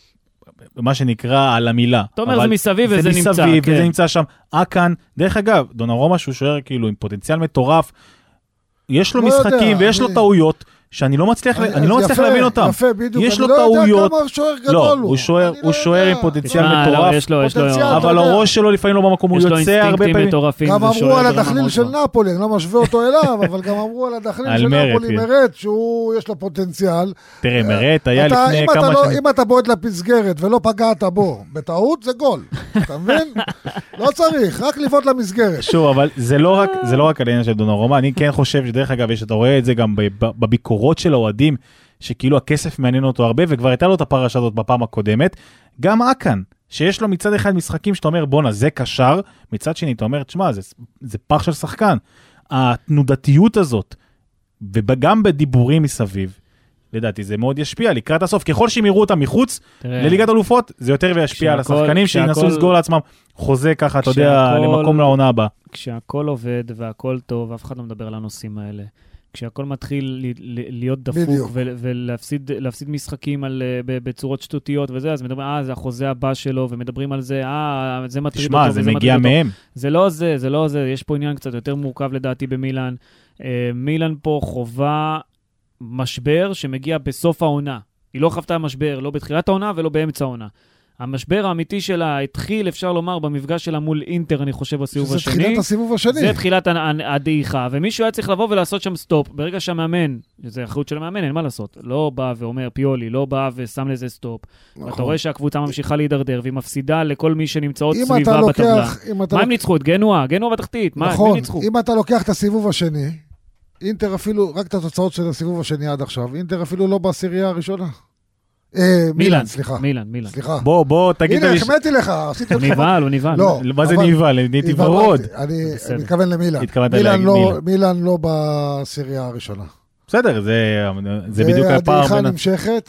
מה שנקרא על המילה. אתה אומר, זה מסביב וזה נמצא. זה מסביב וזה נמצא שם. אקן, דרך אגב, דונרומה שהוא שוער כאילו עם פוטנציאל מטורף, יש לו משחקים ויש לו טעויות, שאני לא מצליח להבין אותם. יפה, בדיוק. יש לו טעויות. אני לא יודע כמה שוער גדול הוא. הוא שוער עם פוטנציאל מטורף, אבל הראש שלו לפעמים לא במקום, הוא יוצא הרבה פעמים. גם אמרו על הדחליל של נאפולי, אני לא משווה אותו אליו, אבל גם אמרו על הדחליל של נאפולי מרט, שיש לו פוטנציאל. תראה, מרט היה לפני כמה שנים. אם אתה בועט למסגרת ולא פגעת בו, בטעות זה גול. אתה מבין? לא צריך, רק לבעוט למסגרת. שוב, אבל זה לא רק על העניין של דונרומה, אני כן חושב שדרך אגב, אתה רואה את זה גם בביקורות של האוהדים, שכאילו הכסף מעניין אותו הרבה, וכבר הייתה לו את הפרשה הזאת בפעם הקודמת, גם אקן, שיש לו מצד אחד משחקים שאתה אומר, בונה, זה קשר, מצד שני, אתה אומר, תשמע, זה פח של שחקן. התנודתיות הזאת, וגם בדיבורים מסביב, לדעתי, זה מאוד ישפיע לקראת הסוף. ככל שהם יראו אותם מחוץ לליגת אלופות, זה יותר וישפיע על השחקנים שינסו לסגור לעצמם חוזה ככה, אתה יודע, למקום לעונה הבאה. כשהכל עובד והכל טוב, אף אחד לא מדבר על הנושאים האלה. כשהכל מתחיל להיות דפוק ולהפסיד משחקים בצורות שטותיות וזה, אז מדברים, זה החוזה הבא שלו, ומדברים על זה, זה מטריד אותו. תשמע, זה מגיע מהם. זה לא זה, יש פה עניין קצת יותר מורכב לדעתי במילאן. מילאן פה חובה משבר שמגיע בסוף העונה. היא לא חוותה משבר, לא בתחילת העונה ולא באמצע העונה. המשבר האמיתי שלה התחיל, אפשר לומר, במפגש שלה מול אינטר, אני חושב, בסיבוב השני. שזה תחילת הסיבוב השני. זה תחילת הדעיכה, ומישהו היה צריך לבוא ולעשות שם סטופ. ברגע שהמאמן, שזה האחריות של המאמן, אין מה לעשות. לא בא ואומר, פיולי, לא בא ושם לזה סטופ. ואתה רואה שהקבוצה ממשיכה להידרדר, והיא מפסידה לכל מי שנמצאות סביבה בטבלה. מה הם ניצחו? את גנואה בתחתית. נכון, אם אתה לוקח את הסיבוב השני, אינטר אפילו, רק את התוצאות של הסיבוב השני עד עכשיו, אינטר אפילו לא בעשירייה הראשונה. מילאן, סליחה. מילאן. בוא, תגיד לי. הנה, החמאתי לך. הוא נבהל. מה זה נבהל? נהייתי ורוד. אני מתכוון למילאן. מילאן לא בעשירייה הראשונה. בסדר, זה בדיוק הפער. הדעיכה נמשכת,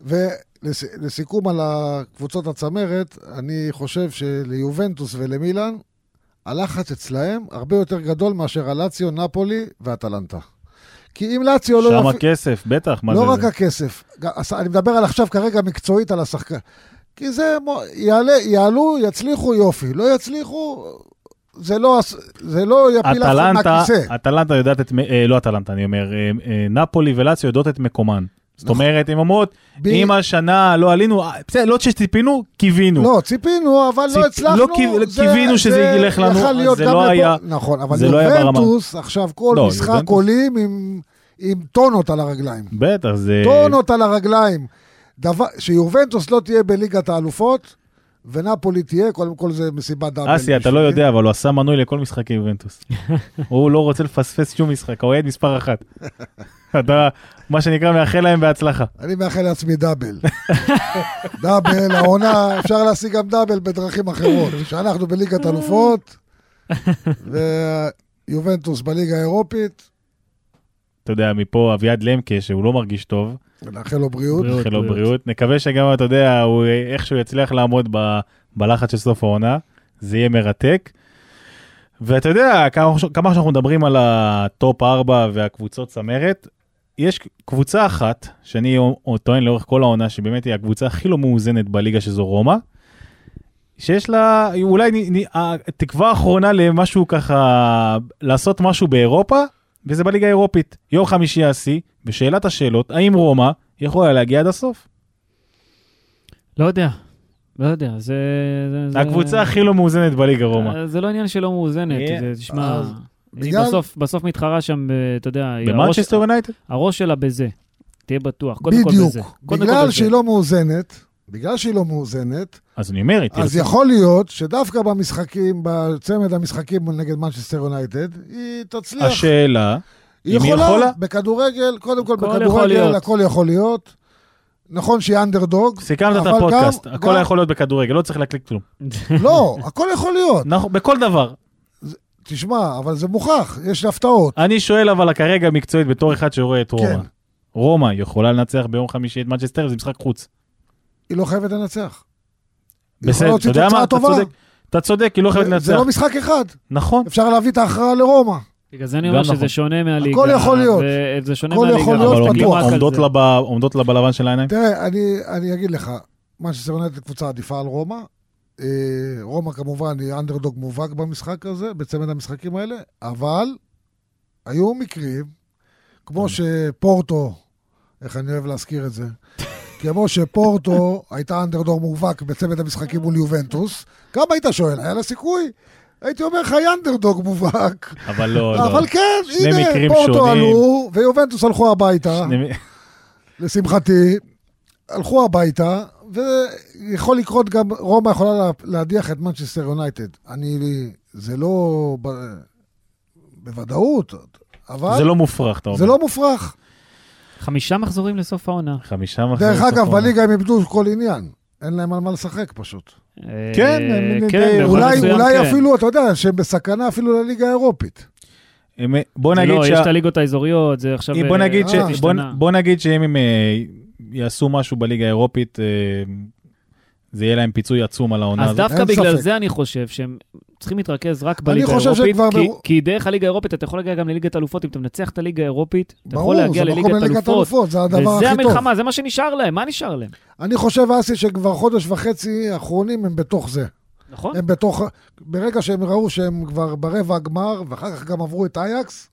ולסיכום על הקבוצות הצמרת, אני חושב שליובנטוס ולמילאן, הלחץ אצלהם הרבה יותר גדול מאשר הלציו, נפולי ואטלנטה. כי אם לאציו לא... שם הכסף, בטח. לא רק הכסף. אני מדבר על עכשיו כרגע מקצועית על השחקן. כי זה יעלו, יצליחו יופי. לא יצליחו, זה לא יפיל לך מהכיסא. אטלנטה יודעת את... לא אטלנטה, אני אומר. נפולי ולאציו יודעות את מקומן. זאת אומרת, אם אומרות, אם השנה לא עלינו, לא שציפינו, קיווינו. לא, ציפינו, אבל לא הצלחנו. לא קיווינו שזה ילך לנו, אז זה לא היה... נכון, אבל יובנטוס, עכשיו כל משחק עולים עם טונות על הרגליים. בטח, זה... טונות על הרגליים. שיובנטוס לא תהיה בליגת האלופות, ונאפולי תהיה, קודם כל זה מסיבת דאבל. אסי, אתה לא יודע, אבל הוא עשה מנוי לכל משחקי יובנטוס. הוא לא רוצה לפספס שום משחק, הוא אוהד מספר 1. אתה, מה שנקרא, מאחל להם בהצלחה. אני מאחל לעצמי דאבל. דאבל, העונה, אפשר להשיג גם דאבל בדרכים אחרות. שאנחנו בליגת אלופות, ויובנטוס בליגה האירופית. אתה יודע, מפה אביעד למקה, שהוא לא מרגיש טוב. נאחל לו בריאות. נאחל לו בריאות. נקווה שגם, אתה יודע, הוא איכשהו יצליח לעמוד בלחץ של סוף העונה. זה יהיה מרתק. ואתה יודע, כמה שאנחנו מדברים על הטופ 4 והקבוצות צמרת, יש קבוצה אחת, שאני טוען לאורך כל העונה, שבאמת היא הקבוצה הכי לא מאוזנת בליגה שזו רומא, שיש לה אולי התקווה האחרונה למשהו ככה, לעשות משהו באירופה, וזה בליגה האירופית. יום חמישי השיא, ושאלת השאלות, האם רומא יכולה להגיע עד הסוף? לא יודע. זה... הקבוצה הכי לא מאוזנת בליגה רומא. זה לא עניין שלא מאוזנת, זה תשמע... היא בסוף מתחרה שם, אתה יודע... במנצ'סטר יונייטד? הראש שלה בזה. תהיה בטוח. בדיוק. בגלל שהיא לא מאוזנת, אז אני אומר, אז יכול להיות שדווקא במשחקים, בצמד המשחקים נגד מנצ'סטר יונייטד, היא תצליח. השאלה, היא יכולה, בכדורגל, קודם כל בכדורגל, הכל יכול להיות. נכון שהיא אנדרדוג. סיכמת את הפודקאסט, הכל יכול להיות בכדורגל, לא צריך להקליק כלום. לא, הכל יכול להיות. בכל דבר. תשמע, אבל זה מוכח, יש הפתעות. אני שואל אבל כרגע מקצועית בתור אחד שרואה את רומא. רומא יכולה לנצח ביום חמישי את מנצ'סטר, זה משחק חוץ. היא לא חייבת לנצח. בסדר, אתה יודע מה? אתה צודק, היא לא חייבת לנצח. זה לא משחק אחד. נכון. אפשר להביא את ההכרעה לרומא. בגלל זה אני אומר שזה שונה מהליגה. הכל יכול להיות. זה שונה מהליגה. אבל עומדות לה בלבן של העיניים? תראה, אני אגיד לך, מנצ'סטר יונייטד קבוצה עדיפה על רומא. רומא כמובן היא אנדרדוג מובהק במשחק הזה, בצמד המשחקים האלה, אבל היו מקרים, כמו שפורטו, איך אני אוהב להזכיר את זה, כמו שפורטו הייתה אנדרדוג מובהק בצמד המשחקים מול יובנטוס, כמה היית שואל? היה לה סיכוי? הייתי אומר לך, אנדרדוג מובהק. אבל לא. אבל כן, הנה, פורטו עלו, ויובנטוס הלכו הביתה, לשמחתי, הלכו הביתה, ויכול לקרות גם, רומא יכולה להדיח את מנצ'סטר יונייטד. זה לא בוודאות, אבל... זה לא מופרך, אתה אומר. זה לא מופרך. 5 מחזורים לסוף העונה. 5 מחזורים. דרך אגב, בליגה הם איבדו כל עניין. אין להם על מה לשחק פשוט. כן, אולי אפילו, אתה יודע, שהם בסכנה אפילו לליגה האירופית. בוא נגיד לא, יש את הליגות האזוריות, זה עכשיו... בוא נגיד שאם הם יעשו משהו בליגה האירופית, זה יהיה להם פיצוי עצום על העונה הזאת. אז דווקא בגלל זה אני חושב שהם צריכים להתרכז רק בליגה האירופית, כי דרך הליגה האירופית אתה יכול להגיע גם לליגת אלופות, אם אתה מנצח את הליגה האירופית, אתה יכול להגיע לליגת אלופות, וזה המלחמה, זה מה שנשאר להם, מה נשאר להם? אני חושב, אסי, שכבר חודש וחצי האחרונים הם בתוך זה. נכון. הם בתוך, ברגע שהם ראו שהם כבר ברבע הגמר, ואחר כך גם עברו את אייקס,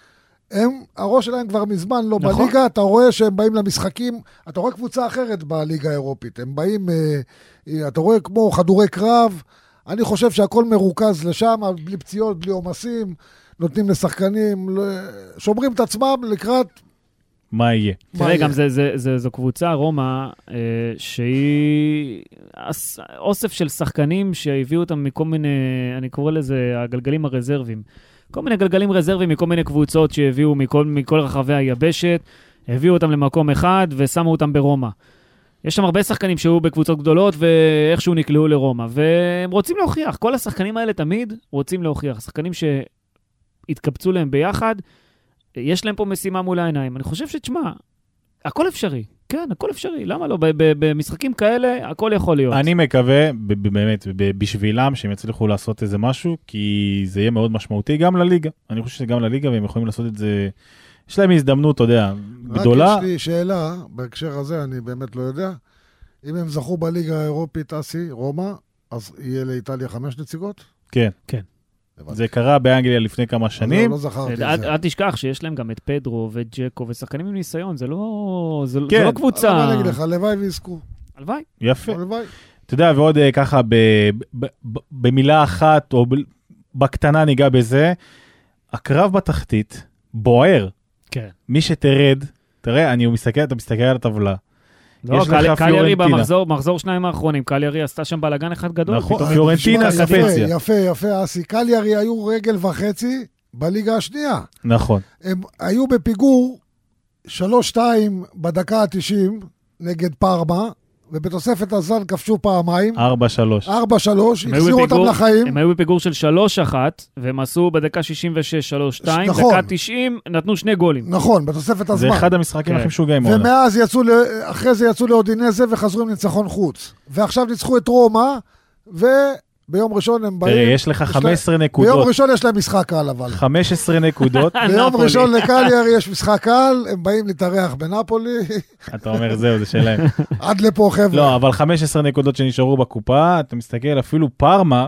הראש שלהם כבר מזמן לא בליגה, אתה רואה שהם באים למשחקים, אתה רואה קבוצה אחרת בליגה האירופית, הם באים, אתה רואה כמו חדורי קרב, אני חושב שהכל מרוכז לשם, בלי פציעות, בלי עומסים, נותנים לשחקנים, שומרים את עצמם לקראת... מה יהיה? תראה, גם זו קבוצה, רומא, שהיא אוסף של שחקנים שהביאו אותם מכל מיני, אני קורא לזה הגלגלים הרזרביים. כל מיני גלגלים רזרביים מכל מיני קבוצות שהביאו מכל רחבי היבשת, הביאו אותם למקום אחד ושמו אותם ברומא. יש שם הרבה שחקנים שהיו בקבוצות גדולות ואיכשהו נקלעו לרומא, והם רוצים להוכיח, כל השחקנים האלה תמיד רוצים להוכיח, שחקנים שהתקבצו להם ביחד, יש להם פה משימה מול העיניים. אני חושב שתשמע, הכל אפשרי. כן, הכל אפשרי. למה לא? במשחקים כאלה, הכל יכול להיות. אני מקווה, באמת, בשבילם, שהם יצליחו לעשות איזה משהו, כי זה יהיה מאוד משמעותי גם לליגה. אני חושב שגם לליגה, והם יכולים לעשות את זה, יש להם הזדמנות, אתה יודע, גדולה. רק יש לי שאלה, בהקשר הזה, אני באמת לא יודע, אם הם זכו בליגה האירופית, אסי, רומא, אז יהיה לאיטליה 5 נציגות? כן. כן. זה קרה באנגליה לפני כמה שנים. לא זכרתי את זה. אל תשכח שיש להם גם את פדרו וג'קו ושחקנים עם ניסיון, זה לא קבוצה. אבל אני אגיד לך, הלוואי ויזכו. הלוואי. יפה. אתה יודע, ועוד ככה במילה אחת, או בקטנה ניגע בזה, הקרב בתחתית בוער. כן. מי שתרד, תראה, אתה מסתכל על הטבלה. לא, קליארי במחזור 2 האחרונים, קליארי עשתה שם בלגן אחד גדול. נכון, פיורנטינה ספציה. יפה, אסי. קליארי היו רגל וחצי בליגה השנייה. נכון. הם היו בפיגור 3-2 בדקה ה-90 נגד פארמה, ובתוספת הזמן כבשו פעמיים. 4-3. 4-3, החזירו אותם לחיים. הם היו בפיגור של 3-1, והם עשו בדקה 66 3-2, דקה 90, נתנו 2 גולים. נכון, בתוספת הזמן. זה אחד המשחקים הכי משוגעים. ומאז אחרי זה יצאו לאודינזה וחזרו עם ניצחון חוץ. ועכשיו ניצחו את רומא, וביום ראשון הם באים... תראה, יש לך 15 נקודות. ביום ראשון יש להם משחק קל, אבל. 15 נקודות. ביום ראשון לקליארי יש משחק קל, הם באים להתארח בנפולי. אתה אומר, זהו, זה שלהם. עד לפה, חבר'ה. לא, אבל 15 נקודות שנשארו בקופה, אתה מסתכל, אפילו פארמה,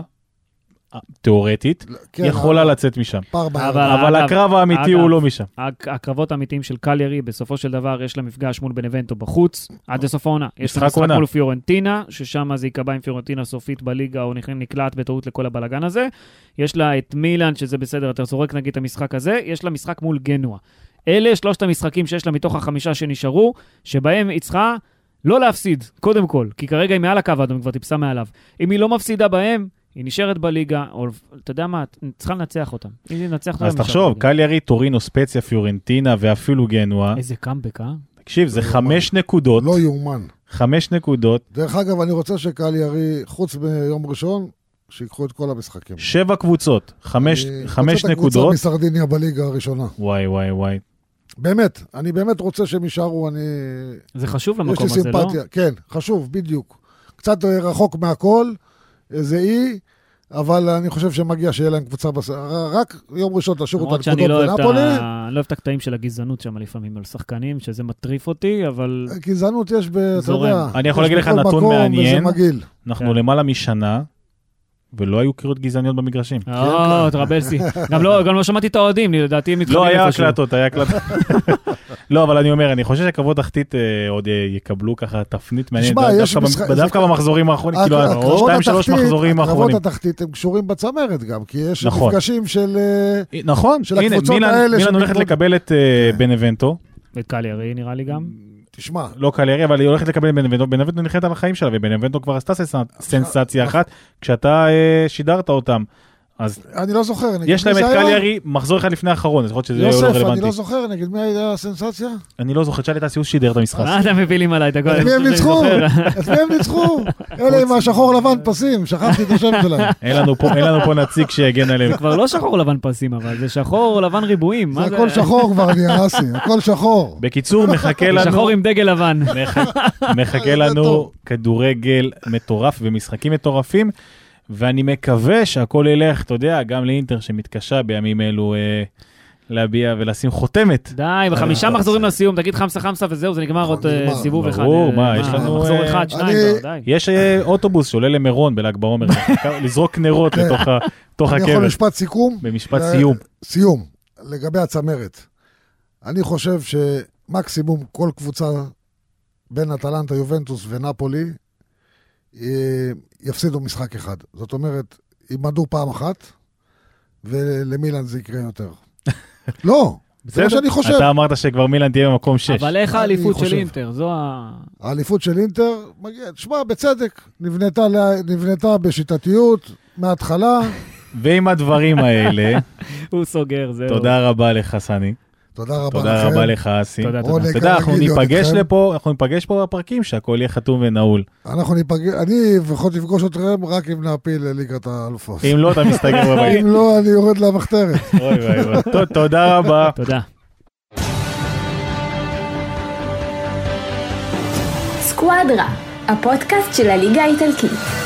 תיאורטית, יכולה לצאת משם. אבל הקרב האמיתי הוא לא משם. הקרבות האמיתיים של קליארי, בסופו של דבר יש לה מפגש מול בנבנטו בחוץ, עד לסוף העונה. יש לה משחק מול פיורנטינה, ששם זה יקבע עם פיורנטינה סופית בליגה, או נקלעת בטעות לכל הבלגן הזה. יש לה את מילאן, שזה בסדר, אתה זורק נגיד את המשחק הזה, יש לה משחק מול גנוע. אלה 3 המשחקים שיש לה מתוך 5 שנשארו, שבהם היא צריכה לא להפסיד, קודם כל, כי כרגע היא מעל הקו האדום, כבר טיפסה מעליו. אם היא לא מפסידה בהם, היא נשארת בליגה, או אתה יודע מה, צריכה לנצח אותם. אז תחשוב, קליארי, טורינו, ספציה, פיורנטינה ואפילו גנוע. איזה קאמבק, תקשיב, זה 5 נקודות. לא יאומן. 5 נקודות. דרך אגב, אני רוצה שקליארי, חוץ ביום ראשון, שיקחו את כל המשחקים. 7 קבוצות, 5 נקודות. רוצה את הקבוצה מסרדיניה בליגה הראשונה. וואי. באמת, אני באמת רוצה שהם יישארו, זה חשוב למקום הזה, לא? כן, חשוב, בדיוק. קצת רחוק מהכל, זה אי, אבל אני חושב שמגיע שיהיה להם קבוצה, רק יום ראשון תשאירו את הנקודות בנפולי. אני לא אוהב את הקטעים של הגזענות שם לפעמים על שחקנים, שזה מטריף אותי, אבל... גזענות יש, אתה יודע, אני יכול להגיד לך נתון מעניין, מגיל. אנחנו למעלה משנה, ולא היו קריאות גזעניות במגרשים. טרבלסי. גם לא שמעתי את האוהדים, לדעתי הם מתחילים לא, היה הקלטות. לא, אבל אני אומר, אני חושב שהקרבות תחתית עוד יקבלו ככה תפנית מעניינת. דווקא במחזורים האחרונים, כאילו 2-3 מחזורים האחרונים. הקרבות התחתית הם קשורים בצמרת גם, כי יש מפגשים של הקבוצות האלה. מילאן הולכת לקבל את בנבנטו. ואת קליארי נראה לי גם. תשמע. לא קליארי, אבל היא הולכת לקבל בנבנטו. בנבנטו נחלת על החיים שלה, ובנבנטו כבר עשתה סנסציה אחת, כשאתה שידרת אותם. אז אני לא זוכר. יש להם את קליארי, מחזור אחד לפני האחרון, אז יכול להיות שזה לא רלוונטי. יוסף, אני לא זוכר, נגד מי הייתה הסנסציה? אני לא זוכר, תשאל את הסיוס שידר את המשחק. מה אתם מפילים עליי? את מי הם ניצחו? את מי הם ניצחו? אלה עם השחור לבן פסים, שכחתי את השם שלהם. אין לנו פה נציג שיגן עליהם. זה כבר לא שחור לבן פסים, אבל זה שחור לבן ריבועים. זה הכל שחור כבר, אני אסי, הכל שחור. בקיצור, מחכה לנו... שחור עם דגל לבן. מחכה לנו כדורגל מטורף ומשחקים מטורפים. ואני מקווה שהכל ילך, אתה יודע, גם לאינטר שמתקשה בימים אלו להביע ולשים חותמת. די, 5 מחזורים לסיום, תגיד חמסה וזהו, זה נגמר עוד סיבוב אחד. ברור, מה, יש לנו... מחזור 1, 2, די. יש אוטובוס שעולה למירון בל"ג בעומר, לזרוק נרות לתוך הקבר. אני יכול משפט סיכום? במשפט סיום. סיום, לגבי הצמרת. אני חושב שמקסימום כל קבוצה בין אטלנטה, יובנטוס ונפולי, יפסידו משחק אחד. זאת אומרת, יימדו פעם אחת, ולמילאן זה יקרה יותר. לא, זה מה שאני חושב. אתה אמרת שכבר מילאן תהיה במקום 6. אבל איך האליפות של אינטר? האליפות של אינטר, תשמע, בצדק, נבנתה בשיטתיות, מההתחלה. ועם הדברים האלה, הוא סוגר, זהו. תודה רבה לך, סני. תודה רבה לכם. תודה רבה לך, אסי. תודה. אתה יודע, אנחנו ניפגש פה בפרקים שהכל יהיה חתום ונעול. אני יכול לפגוש אתכם רק אם נעפיל לליגת האלופות. אם לא, אתה מסתגר בבית. אם לא, אני יורד למחתרת. אוי. תודה רבה. תודה. סקואדרה, הפודקאסט של הליגה האיטלקית.